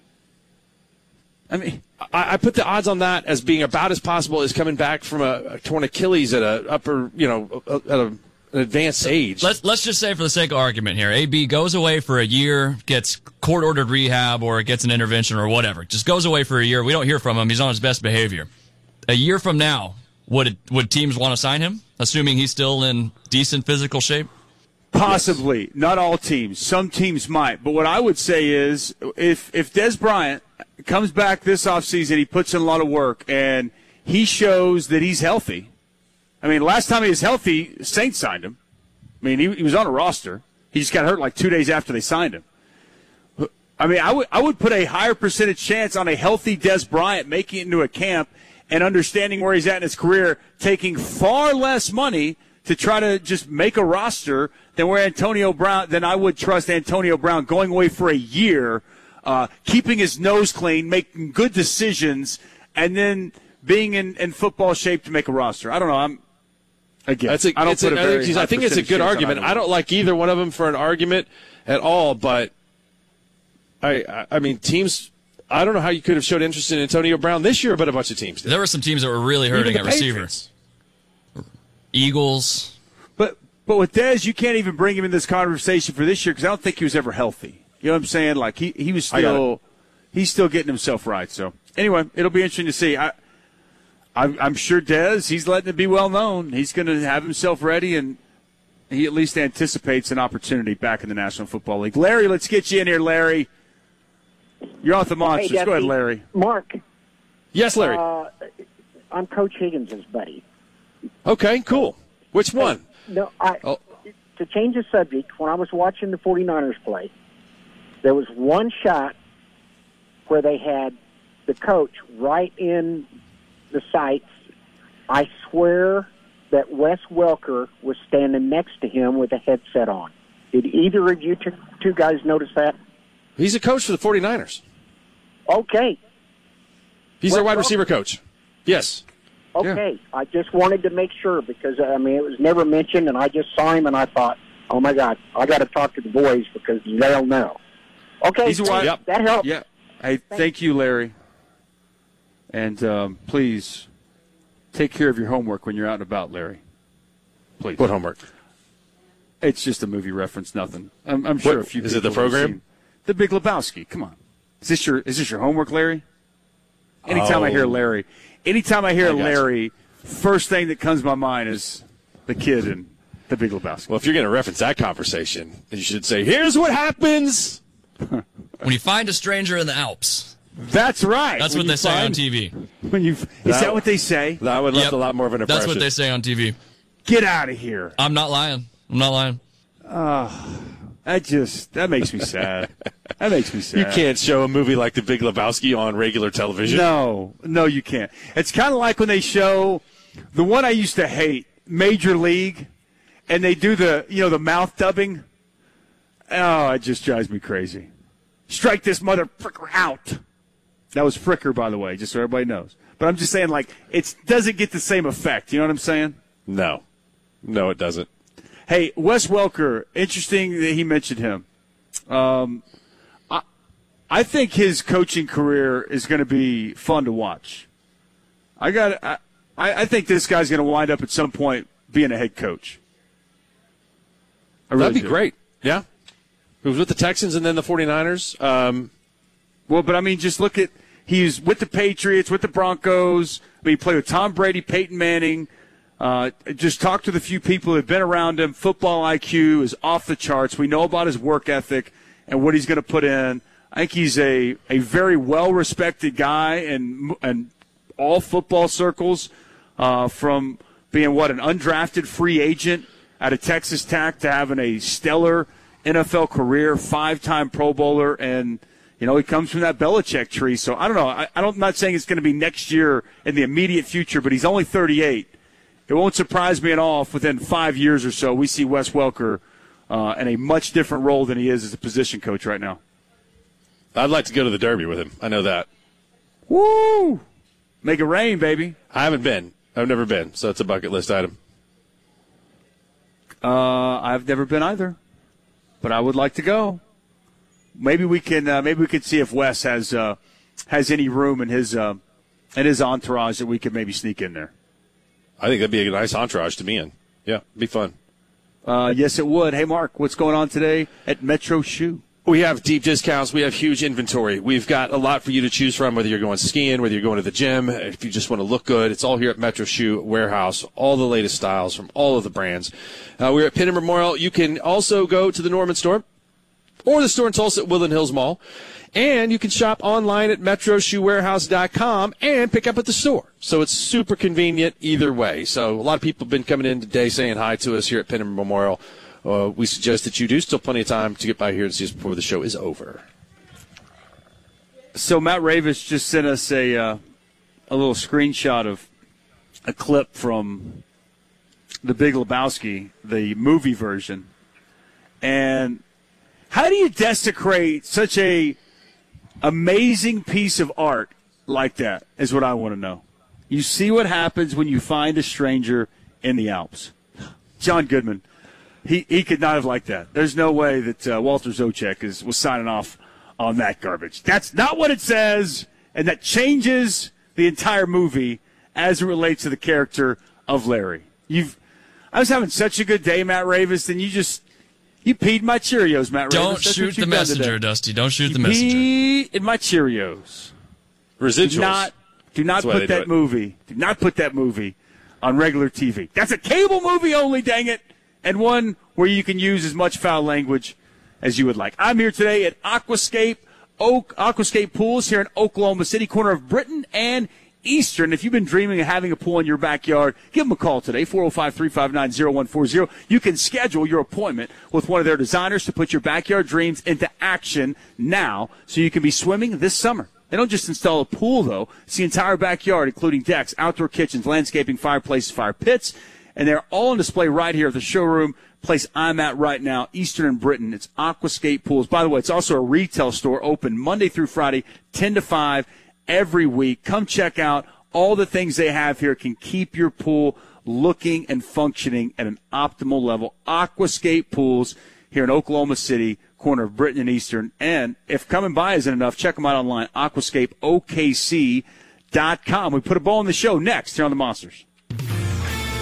I mean, I, I put the odds on that as being about as possible as coming back from a, a torn Achilles at a upper, you know, at a, an advanced age. Let's let's just say, for the sake of argument here, A B goes away for a year, gets court-ordered rehab, or gets an intervention or whatever. Just goes away for a year. We don't hear from him. He's on his best behavior. A year from now, would it, would teams want to sign him, assuming he's still in decent physical shape? Possibly. Yes. Not all teams. Some teams might. But what I would say is if if Des Bryant comes back this offseason, he puts in a lot of work, and he shows that he's healthy. I mean, last time he was healthy, Saints signed him. I mean, he, he was on a roster. He just got hurt like two days after they signed him. I mean, I would I would put a higher percentage chance on a healthy Des Bryant making it into a camp and understanding where he's at in his career, taking far less money to try to just make a roster than where Antonio Brown, than I would trust Antonio Brown going away for a year, uh, keeping his nose clean, making good decisions, and then being in, in football shape to make a roster. I don't know. I'm again. That's a, I don't it's put a, a very I think it's a good argument. I don't like either one of them for an argument at all, but I, I, I mean, teams. I don't know how you could have showed interest in Antonio Brown this year, but a bunch of teams did. There were some teams that were really hurting at receiver. Eagles. But but with Dez, you can't even bring him in this conversation for this year because I don't think he was ever healthy. You know what I'm saying? Like he, he was still he's still getting himself right. So anyway, it'll be interesting to see. I I'm, I'm sure Dez, he's letting it be well known. He's going to have himself ready, and he at least anticipates an opportunity back in the National Football League. Larry, let's get you in here, Larry. You're off the Monsters. Hey, Go ahead, Larry. Mark. Yes, Larry. Uh, I'm Coach Higgins' buddy. Okay, cool. Which one? No, I. Oh. To change the subject, when I was watching the 49ers play, there was one shot where they had the coach right in the sights. I swear that Wes Welker was standing next to him with a headset on. Did either of you two, two guys notice that? He's a coach for the 49ers. Okay. He's Wes their wide Welker? receiver coach. Yes. Okay, yeah. I just wanted to make sure because, I mean, it was never mentioned, and I just saw him, and I thought, oh, my God, I got to talk to the boys because they'll know. Okay, He's a wide, yep. that helps. Yeah. Hey, thank, thank you, Larry. And um, please take care of your homework when you're out and about, Larry. Please. What homework? It's just a movie reference, nothing. I'm, I'm sure what, a few is people it the program? The Big Lebowski. Come on. Is this your is this your homework, Larry? Anytime oh. I hear Larry, anytime I hear I Larry, you. First thing that comes to my mind is the kid in The Big Lebowski. Well, if you're going to reference that conversation, then you should say, here's what happens when you find a stranger in the Alps. That's right. That's when what they say find, on T V. When you Is that, that what they say? That would left yep. a lot more of an impression. That's what they say on T V. Get out of here. I'm not lying. I'm not lying. Oh, that just, that makes me sad. That makes me sad. You can't show a movie like The Big Lebowski on regular television. No, no, you can't. It's kind of like when they show the one I used to hate, Major League, and they do the, you know, the mouth dubbing. Oh, it just drives me crazy. Strike this mother fricker out. That was Fricker, by the way, just so everybody knows. But I'm just saying, like, it doesn't get the same effect. You know what I'm saying? No. No, it doesn't. Hey, Wes Welker, interesting that he mentioned him. Um, I, I think his coaching career is going to be fun to watch. I got. I, I think this guy's going to wind up at some point being a head coach. Really That'd be do. great. Yeah. He was with the Texans and then the 49ers. Um, well, but I mean, just look at he's with the Patriots, with the Broncos. I mean, he played with Tom Brady, Peyton Manning. Uh, just talk to the few people that have been around him. Football I Q is off the charts. We know about his work ethic and what he's going to put in. I think he's a, a very well-respected guy in, in all football circles, uh, from being, what, an undrafted free agent out of Texas Tech to having a stellar N F L career, five-time Pro Bowler, and, you know, he comes from that Belichick tree. So, I don't know. I, I don't, I'm not saying it's going to be next year in the immediate future, but he's only thirty-eight. It won't surprise me at all if within five years or so we see Wes Welker uh, in a much different role than he is as a position coach right now. I'd like to go to the Derby with him. I know that. Woo! Make it rain, baby. I haven't been. I've never been, so it's a bucket list item. Uh, I've never been either, but I would like to go. Maybe we can. Uh, maybe we can see if Wes has uh, has any room in his uh, in his entourage that we could maybe sneak in there. I think that'd be a nice entourage to be in. Yeah, it'd be fun. Uh, yes, it would. Hey, Mark, what's going on today at Metro Shoe? We have deep discounts. We have huge inventory. We've got a lot for you to choose from, whether you're going skiing, whether you're going to the gym, if you just want to look good. It's all here at Metro Shoe Warehouse, all the latest styles from all of the brands. Uh, we're at Penn and Memorial. You can also go to the Norman store or the store in Tulsa at Woodland Hills Mall. And you can shop online at metro shoe warehouse dot com and pick up at the store. So it's super convenient either way. So a lot of people have been coming in today saying hi to us here at Penn and Memorial. Uh, we suggest that you do. Still plenty of time to get by here and see us before the show is over. So Matt Ravis just sent us a uh, a little screenshot of a clip from The Big Lebowski, the movie version. And how do you desecrate such a amazing piece of art like that is what I want to know. You see what happens when you find a stranger in the Alps. John Goodman, he, he could not have liked that. There's no way that uh, Walter Zocek is, was signing off on that garbage. That's not what it says, and that changes the entire movie as it relates to the character of Larry. You've, I was having such a good day, Matt Ravis, and you just you peed my Cheerios, Matt Ravis. Don't shoot the messenger, Dusty. Don't shoot you the messenger. Pee in my Cheerios. Residuals. Do not, do not put that movie. Do not put that movie on regular T V. That's a cable movie only, dang it, and one where you can use as much foul language as you would like. I'm here today at Aquascape Oak Aquascape Pools here in Oklahoma City, corner of Britton and Eastern. If you've been dreaming of having a pool in your backyard, give them a call today, four oh five, three five nine, oh one four oh. You can schedule your appointment with one of their designers to put your backyard dreams into action now so you can be swimming this summer. They don't just install a pool, though. It's the entire backyard, including decks, outdoor kitchens, landscaping, fireplaces, fire pits, and they're all on display right here at the showroom place I'm at right now, Eastern and Britton. It's Aquascape Pools. By the way, it's also a retail store open Monday through Friday, ten to five every week. Come check out all the things they have here. Can keep your pool looking and functioning at an optimal level. Aquascape Pools here in Oklahoma City, corner of Britton and Eastern. And if coming by isn't enough, check them out online, aquascape O K C dot com. We put a ball in the show next here on the Monsters.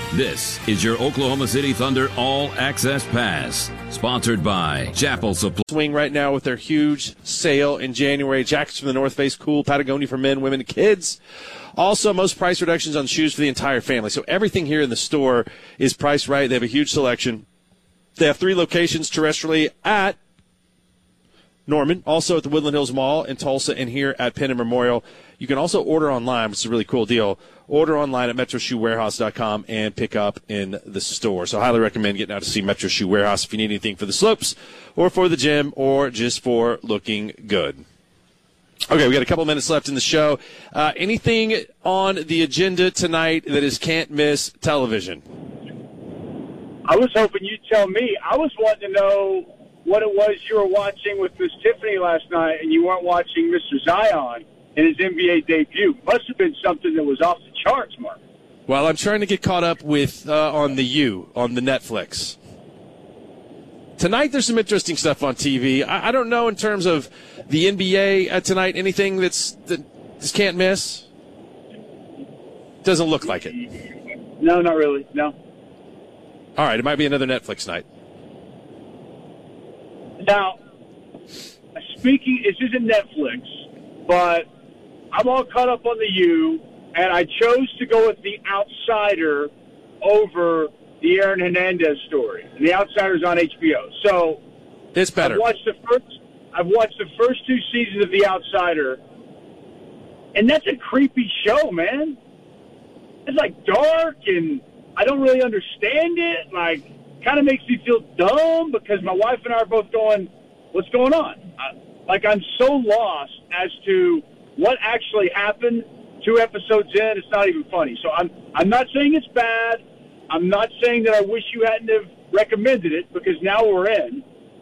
This is your Oklahoma City Thunder All Access Pass, sponsored by Chapel Supply. Swing right now with their huge sale in January. Jackets from the North Face, cool. Patagonia for men, women, and kids. Also, most price reductions on shoes for the entire family. So everything here in the store is priced right. They have a huge selection. They have three locations terrestrially at Norman, also at the Woodland Hills Mall in Tulsa, and here at Penn and Memorial. You can also order online, which is a really cool deal. Order online at metro shoe warehouse dot com and pick up in the store. So I highly recommend getting out to see Metro Shoe Warehouse if you need anything for the slopes or for the gym or just for looking good. Okay, we got a couple minutes left in the show. Uh, anything on the agenda tonight that is can't-miss television? I was hoping you'd tell me. I was wanting to know what it was you were watching with Miss Tiffany last night, and you weren't watching Mister Zion in his N B A debut. Must have been something that was off the charts, Mark. Well, I'm trying to get caught up with uh, on the U, on the Netflix. Tonight there's some interesting stuff on T V. I, I don't know in terms of the N B A uh, tonight, anything that's that just can't miss? Doesn't look like it. No, not really, no. All right, it might be another Netflix night. Now, speaking, this isn't Netflix, but I'm all caught up on the U, and I chose to go with The Outsider over the Aaron Hernandez story. The Outsider's on H B O. So it's better. I've watched the first I've watched the first two seasons of The Outsider, and that's a creepy show, man. It's like dark, and I don't really understand it. Like, kind of makes me feel dumb because my wife and I are both going, what's going on? I, like, I'm so lost as to what actually happened two episodes in. It's not even funny. So I'm I'm not saying it's bad. I'm not saying that I wish you hadn't have recommended it because now we're in.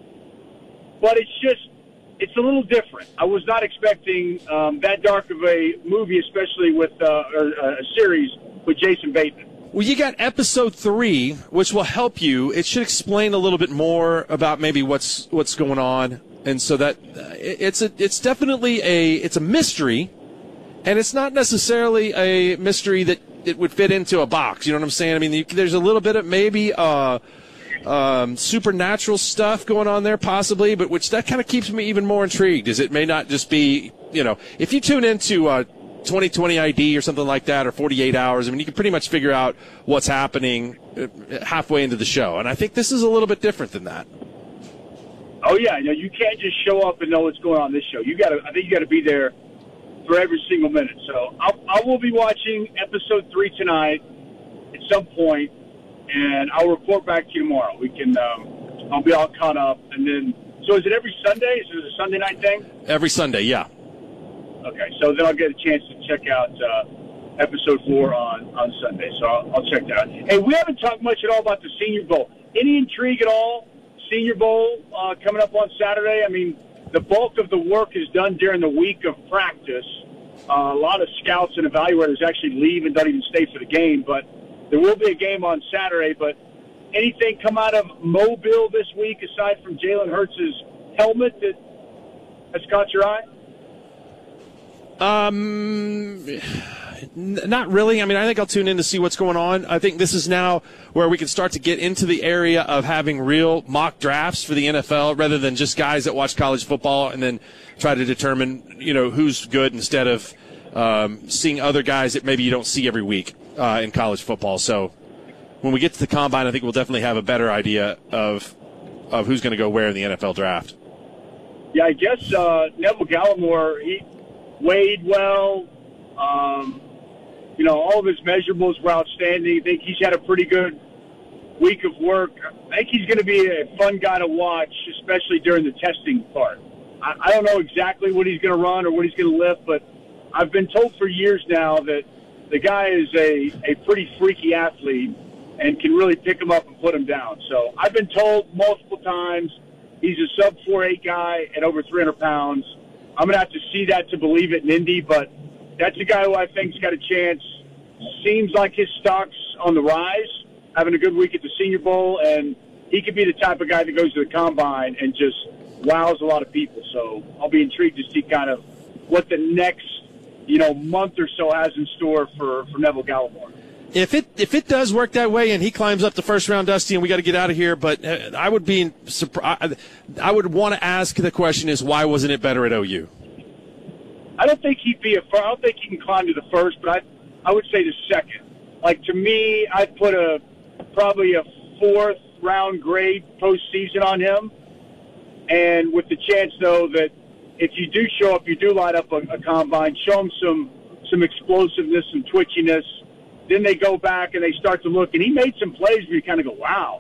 But it's just, it's a little different. I was not expecting um, that dark of a movie, especially with uh, or, uh, a series with Jason Bateman. Well, you got episode three, which will help you. It should explain a little bit more about maybe what's what's going on, and so that uh, it's a it's definitely a it's a mystery, and it's not necessarily a mystery that it would fit into a box. You know what I'm saying? I mean, you, there's a little bit of maybe uh, um, supernatural stuff going on there, possibly, but which that kind of keeps me even more intrigued. Is it may not just be, you know, if you tune into uh, twenty twenty I D or something like that, or forty-eight hours, I mean, you can pretty much figure out what's happening halfway into the show. And I think this is a little bit different than that. Oh yeah, you know, you can't just show up and know what's going on in this show. You got to, I think you got to be there for every single minute. So I'll, I will be watching episode three tonight at some point, and I'll report back to you tomorrow. We can, um, I'll be all caught up, and then. So is it every Sunday? Is it a Sunday night thing? Every Sunday, yeah. Okay, so then I'll get a chance to check out uh, episode four on, on Sunday. So I'll, I'll check that out. Hey, we haven't talked much at all about the Senior Bowl. Any intrigue at all? Senior Bowl uh, coming up on Saturday. I mean, the bulk of the work is done during the week of practice. Uh, a lot of scouts and evaluators actually leave and don't even stay for the game. But there will be a game on Saturday. But anything come out of Mobile this week aside from Jalen Hurts' helmet that has caught your eye? Um, n- not really. I mean, I think I'll tune in to see what's going on. I think this is now where we can start to get into the area of having real mock drafts for the N F L rather than just guys that watch college football and then try to determine, you know, who's good instead of um, seeing other guys that maybe you don't see every week uh, in college football. So when we get to the combine, I think we'll definitely have a better idea of of who's going to go where in the N F L draft. Yeah, I guess uh, Neville Gallimore, he weighed well. Um, you know, all of his measurables were outstanding. I think he's had a pretty good week of work. I think he's going to be a fun guy to watch, especially during the testing part. I, I don't know exactly what he's going to run or what he's going to lift, but I've been told for years now that the guy is a, a pretty freaky athlete and can really pick him up and put him down. So I've been told multiple times he's a sub four eight guy at over three hundred pounds. I'm going to have to see that to believe it in Indy, but that's a guy who I think's got a chance. Seems like his stock's on the rise, having a good week at the Senior Bowl, and he could be the type of guy that goes to the Combine and just wows a lot of people. So I'll be intrigued to see kind of what the next, you know, month or so has in store for, for Neville Gallimore. If it if it does work that way and he climbs up the first round, Dusty, and we got to get out of here, but uh, I would be surprised. I would want to ask the question is why wasn't it better at O U? I don't think he'd be a. I don't think he can climb to the first, but I I would say the second. Like to me, I'd put a probably a fourth round grade postseason on him, and with the chance though that if you do show up, you do light up a, a combine, show him some some explosiveness, some twitchiness. Then they go back and they start to look, and he made some plays where you kind of go, "Wow."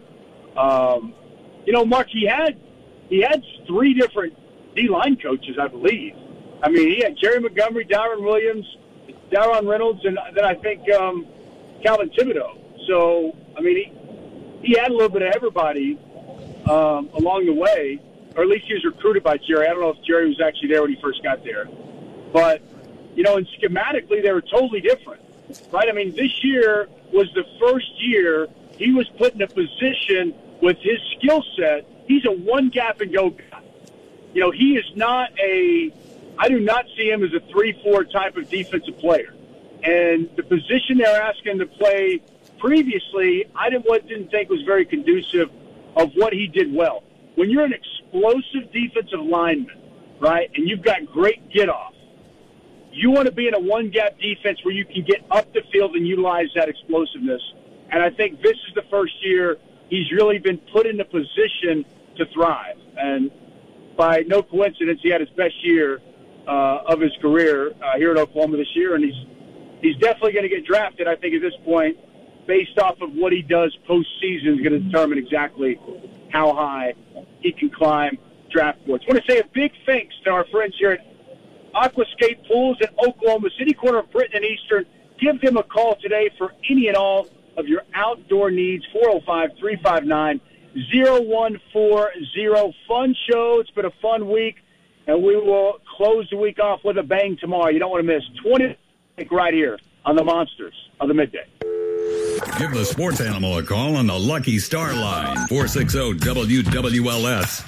Um, you know, Mark, he had he had three different D-line coaches, I believe. I mean, he had Jerry Montgomery, Darren Williams, Daron Reynolds, and then I think um, Calvin Thibodeau. So, I mean, he he had a little bit of everybody um, along the way, or at least he was recruited by Jerry. I don't know if Jerry was actually there when he first got there, but you know, and schematically they were totally different. Right? I mean, this year was the first year he was put in a position with his skill set. He's a one gap and go guy. You know, he is not a, I do not see him as a three four type of defensive player. And the position they're asking him to play previously, I didn't, didn't think was very conducive of what he did well. When you're an explosive defensive lineman, right, and you've got great get-off, you want to be in a one-gap defense where you can get up the field and utilize that explosiveness. And I think this is the first year he's really been put in a position to thrive. And by no coincidence, he had his best year uh, of his career uh, here at Oklahoma this year, and he's he's definitely going to get drafted, I think, at this point, based off of what he does postseason is going to determine exactly how high he can climb draft boards. I want to say a big thanks to our friends here at Aquascape Pools in Oklahoma City, corner of Britton and Eastern. Give them a call today for any and all of your outdoor needs, four oh five, three five nine, oh one four oh. Fun show. It's been a fun week, and we will close the week off with a bang tomorrow. You don't want to miss twenty right here on the Monsters of the Midday. Give the sports animal a call on the Lucky Star line, four six zero W W L S.